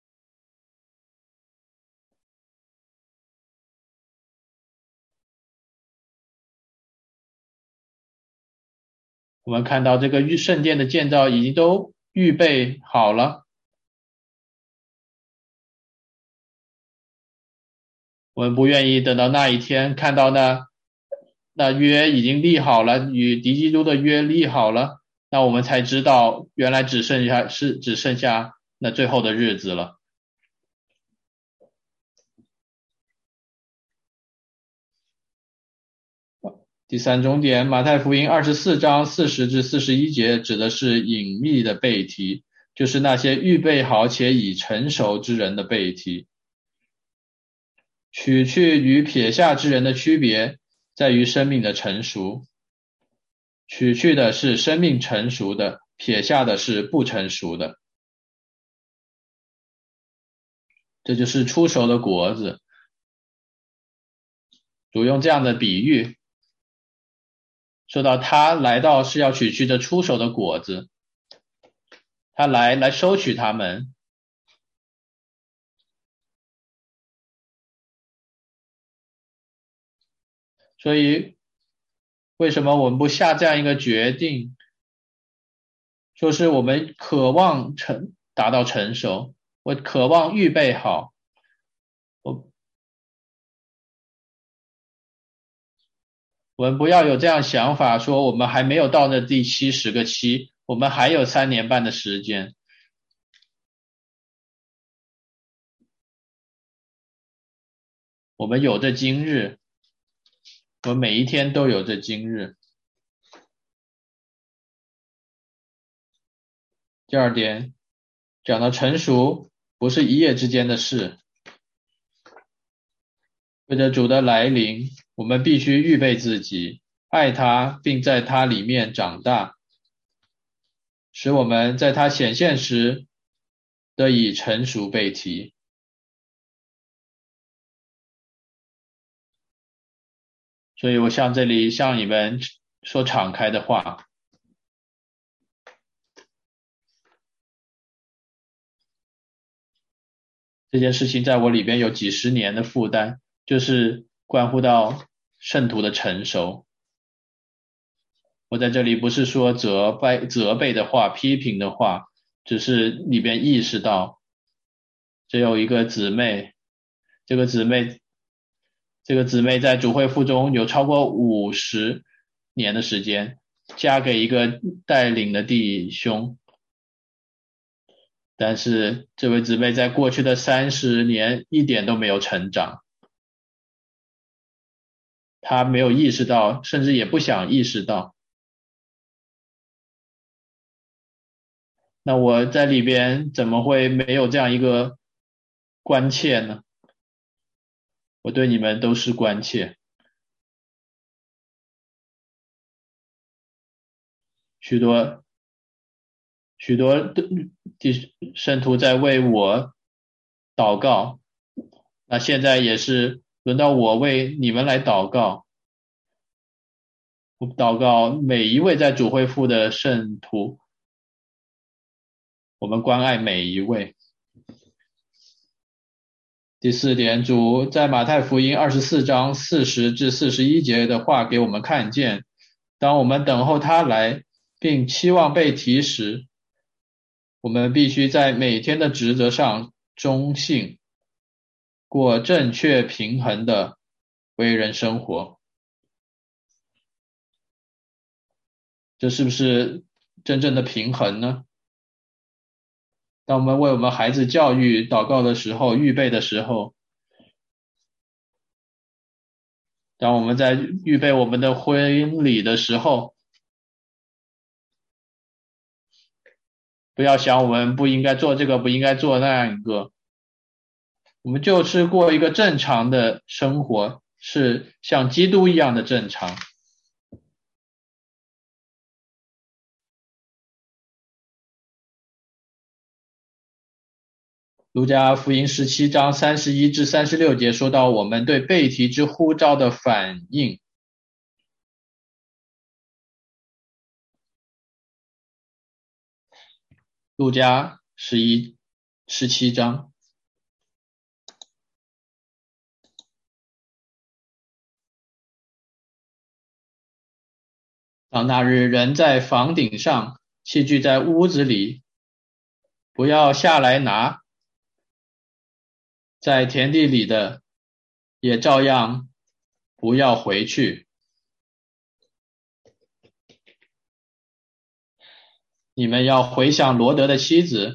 我们看到这个圣殿的建造已经都预备好了，我们不愿意等到那一天看到那约已经立好了，与敌基督的约立好了，那我们才知道原来只剩下那最后的日子了。第三重点，马太福音24章40至41节指的是隐秘的被提，就是那些预备好且已成熟之人的被提。取去与撇下之人的区别在于生命的成熟，取去的是生命成熟的，撇下的是不成熟的。这就是出熟的果子。主用这样的比喻说到他来到是要取去这出熟的果子，他来收取他们。所以为什么我们不下这样一个决定，说是我们渴望达到成熟，我渴望预备好， 我们不要有这样想法，说我们还没有到那第70个期，我们还有3年半的时间。我们有着今日，我们每一天都有着今日。第二点，讲到成熟不是一夜之间的事，为着主的来临，我们必须预备自己，爱他，并在他里面长大，使我们在他显现时得以成熟被提。所以我这里向你们说敞开的话，这件事情在我里边有几十年的负担，就是关乎到圣徒的成熟。我在这里不是说责备的话，批评的话，只是里边意识到，只有一个姊妹，这个姊妹在主会父中有超过50年的时间，嫁给一个带领的弟兄，但是这位姊妹在过去的30年一点都没有成长，她没有意识到，甚至也不想意识到。那我在里边怎么会没有这样一个关切呢？我对你们都是关切。许多的圣徒在为我祷告，那现在也是轮到我为你们来祷告。我祷告每一位在主会父的圣徒，我们关爱每一位。第4点，主在马太福音24章40至41节的话给我们看见，当我们等候他来，并期望被提时，我们必须在每天的职责上忠信，过正确平衡的为人生活。这是不是真正的平衡呢？当我们为我们孩子教育祷告的时候，预备的时候，当我们在预备我们的婚礼的时候，不要想我们不应该做这个，不应该做那样一个，我们就是过一个正常的生活，是像基督一样的正常。路加福音17章31至36节说到我们对被提之呼召的反应。路加17章。当那日人在房顶上，器具在屋子里，不要下来拿，在田地里的也照样不要回去。你们要回想罗德的妻子，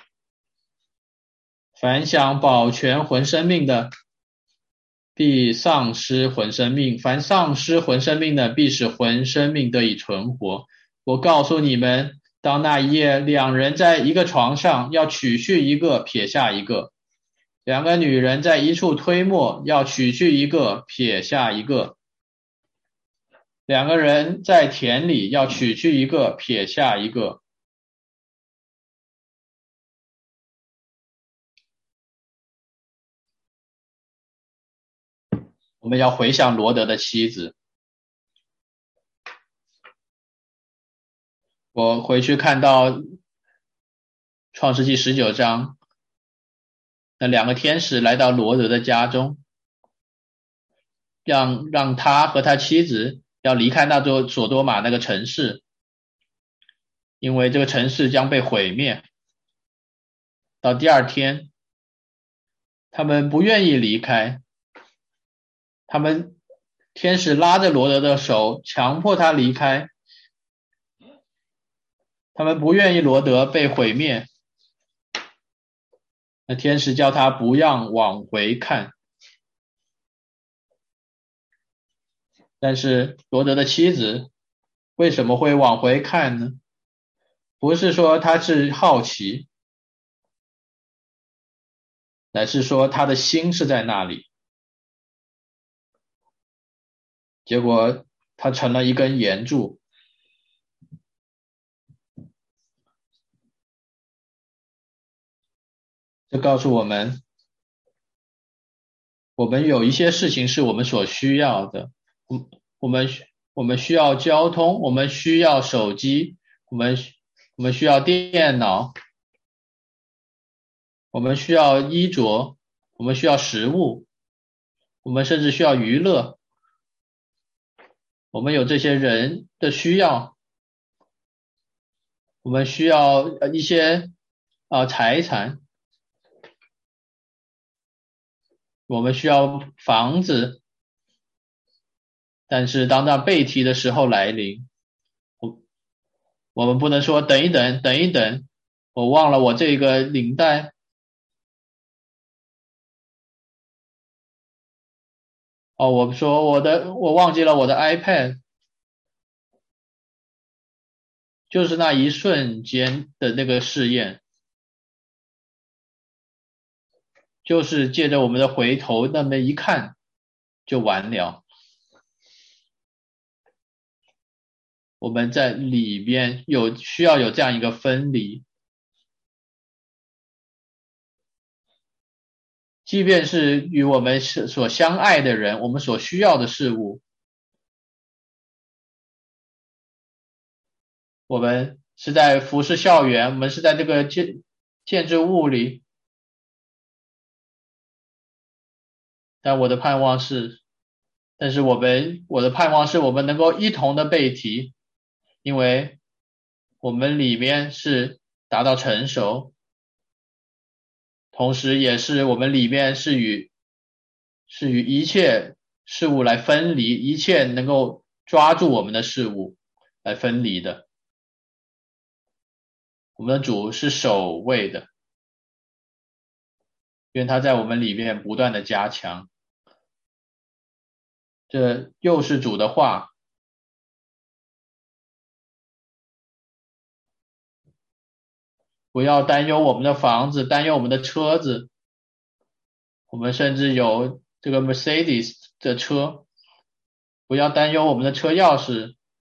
凡想保全魂生命的，必丧失魂生命；凡丧失魂生命的，必使魂生命得以存活。我告诉你们，当那一夜2人在一个床上，要取去一个，撇下一个；2个女人在一处推磨，要取去一个，撇下一个；2个人在田里，要取去一个，撇下一个。我们要回想罗德的妻子。我回去看到创世纪19章，那2个天使来到罗德的家中，让他和他妻子要离开那座索多玛那个城市，因为这个城市将被毁灭。到第2天，他们不愿意离开，他们天使拉着罗德的手，强迫他离开。他们不愿意罗德被毁灭。那天使叫他不要往回看。但是罗德的妻子为什么会往回看呢？不是说他是好奇，乃是说他的心是在那里。结果他成了一根岩柱。这告诉我们，我们有一些事情是我们所需要的。我们需要交通，我们需要手机，我们需要电脑，我们需要衣着，我们需要食物，我们甚至需要娱乐。我们有这些人的需要，我们需要一些财产，我们需要房子。但是当那被提的时候来临，我们不能说等一等，等一等，我忘了我这个领带。我说我忘记了我的 iPad。就是那一瞬间的那个试验，就是借着我们的回头那么一看就完了。我们在里边需要有这样一个分离。即便是与我们所相爱的人，我们所需要的事物，我们是在服侍校园，我们是在这个建筑物里。但我的盼望是我的盼望是我们能够一同的被提，因为我们里面是达到成熟，同时也是我们里面是与一切事物来分离，一切能够抓住我们的事物来分离的。我们的主是首位的，愿他在我们里面不断的加强。这又是主的话。不要担忧我们的房子，担忧我们的车子。我们甚至有这个 Mercedes 的车，不要担忧我们的车钥匙。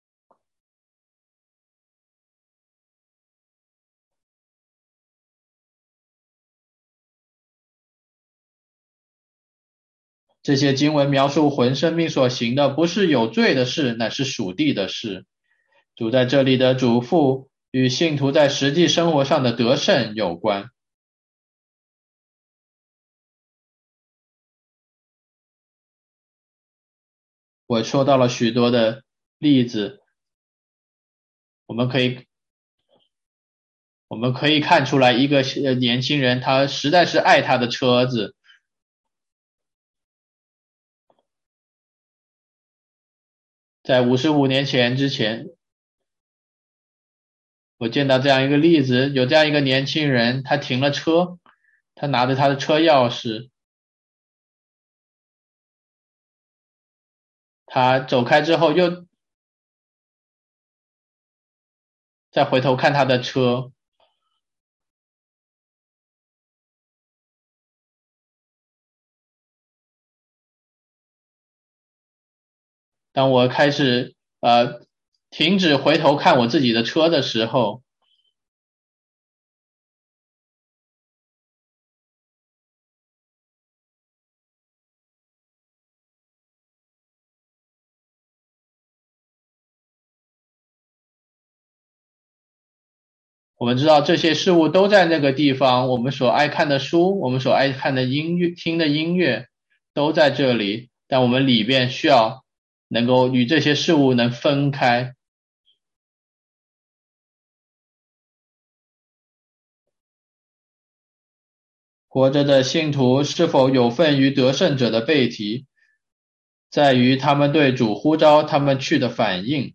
这些经文描述魂生命所行的，不是有罪的事，乃是属地的事。主在这里的嘱咐与信徒在实际生活上的得胜有关。我说到了许多的例子，我们可以看出来一个年轻人，他实在是爱他的车子。在55年之前，我见到这样一个例子，有这样一个年轻人，他停了车，他拿着他的车钥匙，他走开之后又再回头看他的车。当我开始停止回头看我自己的车的时候，我们知道这些事物都在那个地方，我们所爱看的书，我们所爱看的音乐，听的音乐都在这里，但我们里边需要能够与这些事物能分开。活着的信徒是否有份于得胜者的被提？ 在于他们对主呼召他们去的反应。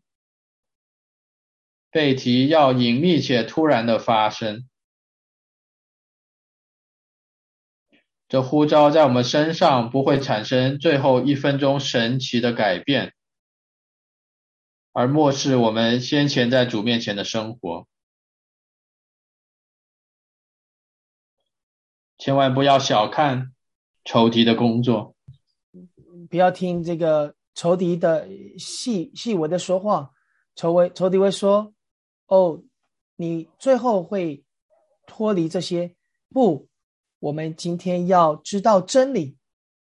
被提要隐秘且突然的发生，这呼召在我们身上不会产生最后1分钟神奇的改变，而漠视我们先前在主面前的生活。千万不要小看仇敌的工作， 不要听这个仇敌的细微的说话，仇敌会说，哦，你最后会脱离这些。不，我们今天要知道真理。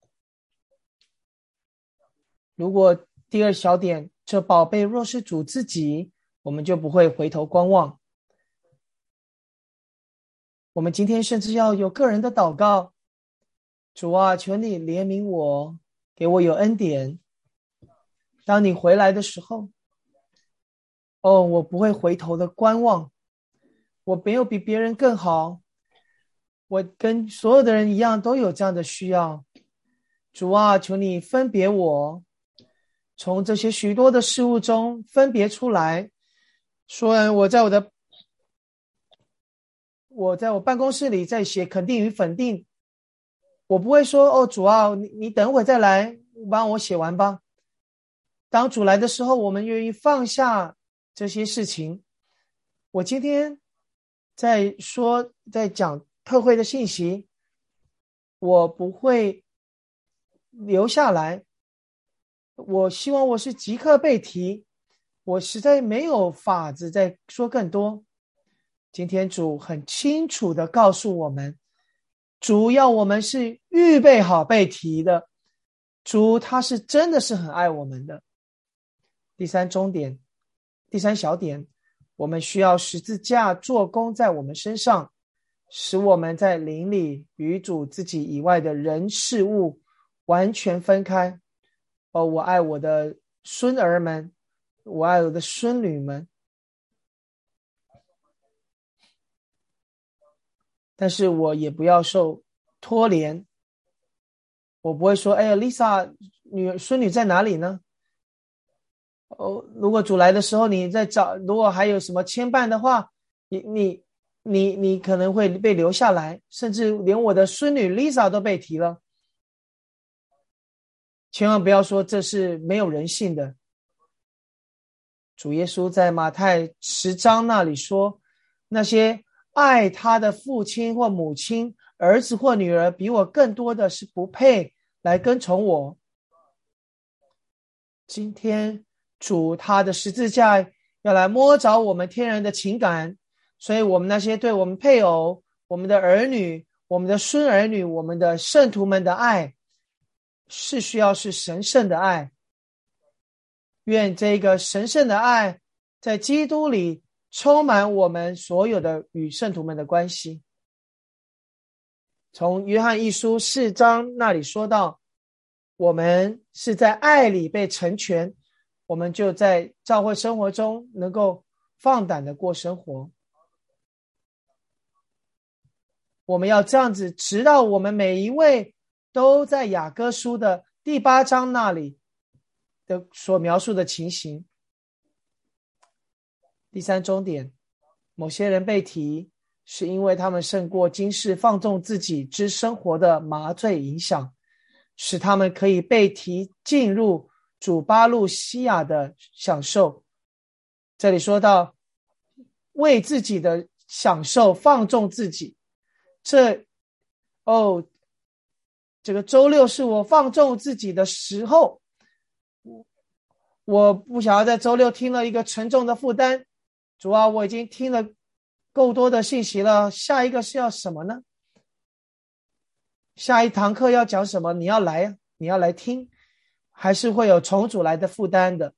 如果第二小点，这宝贝若是主自己，我们就不会回头观望。我们今天甚至要有个人的祷告，主啊，求你怜悯我，给我有恩典。当你回来的时候，我不会回头的观望，我没有比别人更好，我跟所有的人一样都有这样的需要。主啊，求你分别我，从这些许多的事物中分别出来。说我在我办公室里在写肯定与否定，我不会说，主啊，你等会再来帮我写完吧。当主来的时候，我们愿意放下这些事情。我今天在讲特会的信息，我不会留下来。我希望我是即刻被提，我实在没有法子再说更多。今天主很清楚地告诉我们，主要我们是预备好被提的，主他是真的是很爱我们的。第三小点，我们需要十字架做工在我们身上，使我们在灵里与主自己以外的人事物完全分开。我爱我的孙儿们，我爱我的孙女们，但是我也不要受拖连。我不会说，哎呀 ，Lisa 孙女在哪里呢？如果主来的时候你在找，如果还有什么牵绊的话，你可能会被留下来，甚至连我的孙女 Lisa 都被提了。千万不要说这是没有人性的。主耶稣在马太10章那里说，那些爱他的父亲或母亲、儿子或女儿比我更多的是不配来跟从我。今天主他的十字架要来摸着我们天然的情感，所以我们那些对我们配偶、我们的儿女、我们的孙儿女、我们的圣徒们的爱，是需要是神圣的爱。愿这个神圣的爱在基督里充满我们所有的与圣徒们的关系。从约翰一书4章那里说到，我们是在爱里被成全，我们就在教会生活中能够放胆的过生活。我们要这样子，直到我们每一位都在雅歌书的第8章那里的所描述的情形。第三重点，某些人被提，是因为他们胜过今世放纵自己之生活的麻醉影响，使他们可以被提进入主巴路西亚的享受。这里说到为自己的享受放纵自己，这个周六是我放纵自己的时候，我不想要在周六听了一个沉重的负担。主啊，我已经听了够多的信息了，下一个是要什么呢？下一堂课要讲什么？你要来听，还是会有从主来的负担的。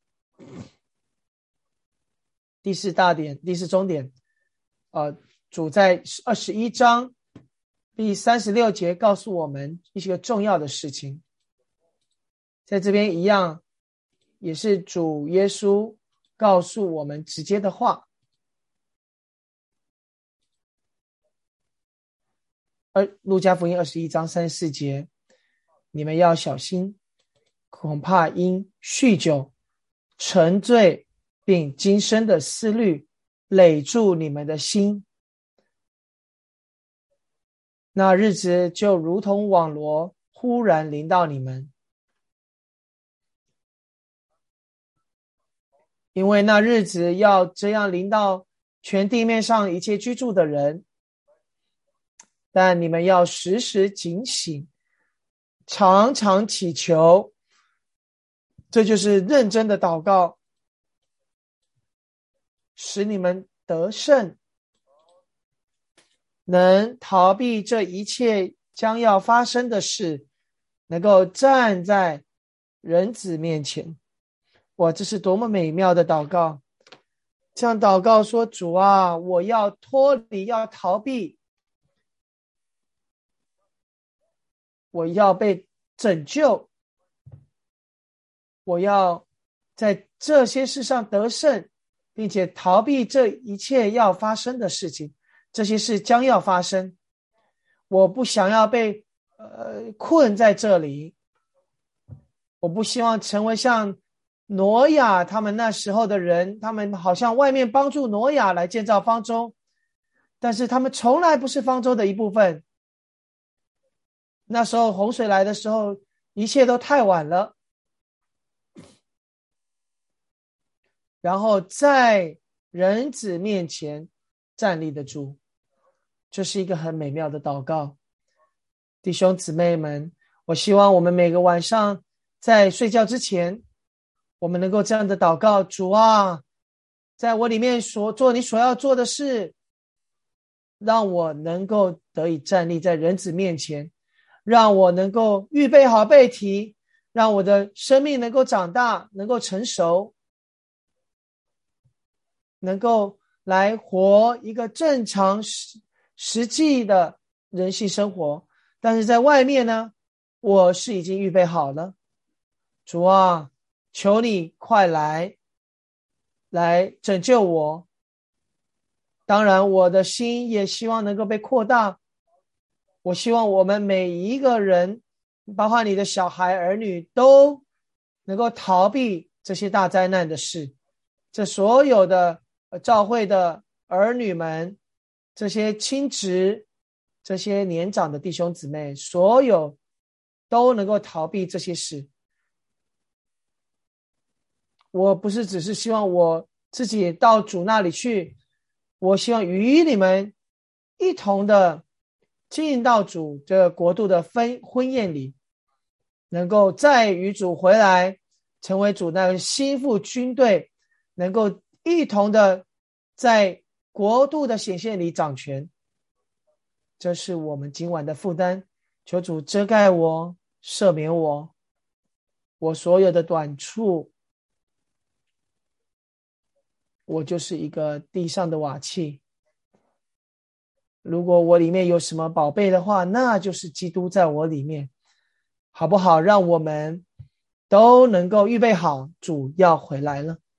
第四重点，主在21章第36节告诉我们一些重要的事情。在这边一样，也是主耶稣告诉我们直接的话。路加福音21章34节，你们要小心， 恐怕因酗酒、沉醉并今生的思虑累住你们的心。那日子就如同网罗忽然临到你们，因为那日子要这样临到全地面上一切居住的人。但你们要时时警醒，常常祈求，这就是认真的祷告，使你们得胜，能逃避这一切将要发生的事，能够站在人子面前。哇，这是多么美妙的祷告！这样祷告说：主啊，我要脱离，要逃避，我要被拯救，我要在这些事上得胜，并且逃避这一切要发生的事情。这些事将要发生，我不想要被困在这里，我不希望成为像挪亚他们那时候的人，他们好像外面帮助挪亚来建造方舟，但是他们从来不是方舟的一部分。那时候洪水来的时候，一切都太晚了。然后在人子面前站立得住，这是一个很美妙的祷告。弟兄姊妹们，我希望我们每个晚上在睡觉之前，我们能够这样的祷告：主啊，在我里面所做你所要做的事，让我能够得以站立在人子面前，让我能够预备好背题，让我的生命能够长大，能够成熟，能够来活一个正常实际的人性生活。但是在外面呢，我是已经预备好了。主啊，求你快来拯救我。当然我的心也希望能够被扩大，我希望我们每一个人，包括你的小孩儿女，都能够逃避这些大灾难的事。这所有的教会的儿女们，这些亲职，这些年长的弟兄姊妹，所有都能够逃避这些事。我不是只是希望我自己到主那里去，我希望与你们一同的进到主这个国度的婚宴里，能够再与主回来，成为主那个心腹军队，能够一同的在国度的显现里掌权。这是我们今晚的负担，求主遮盖我，赦免我所有的短处。我就是一个地上的瓦器，如果我里面有什么宝贝的话，那就是基督在我里面，好不好？让我们都能够预备好，主要回来了。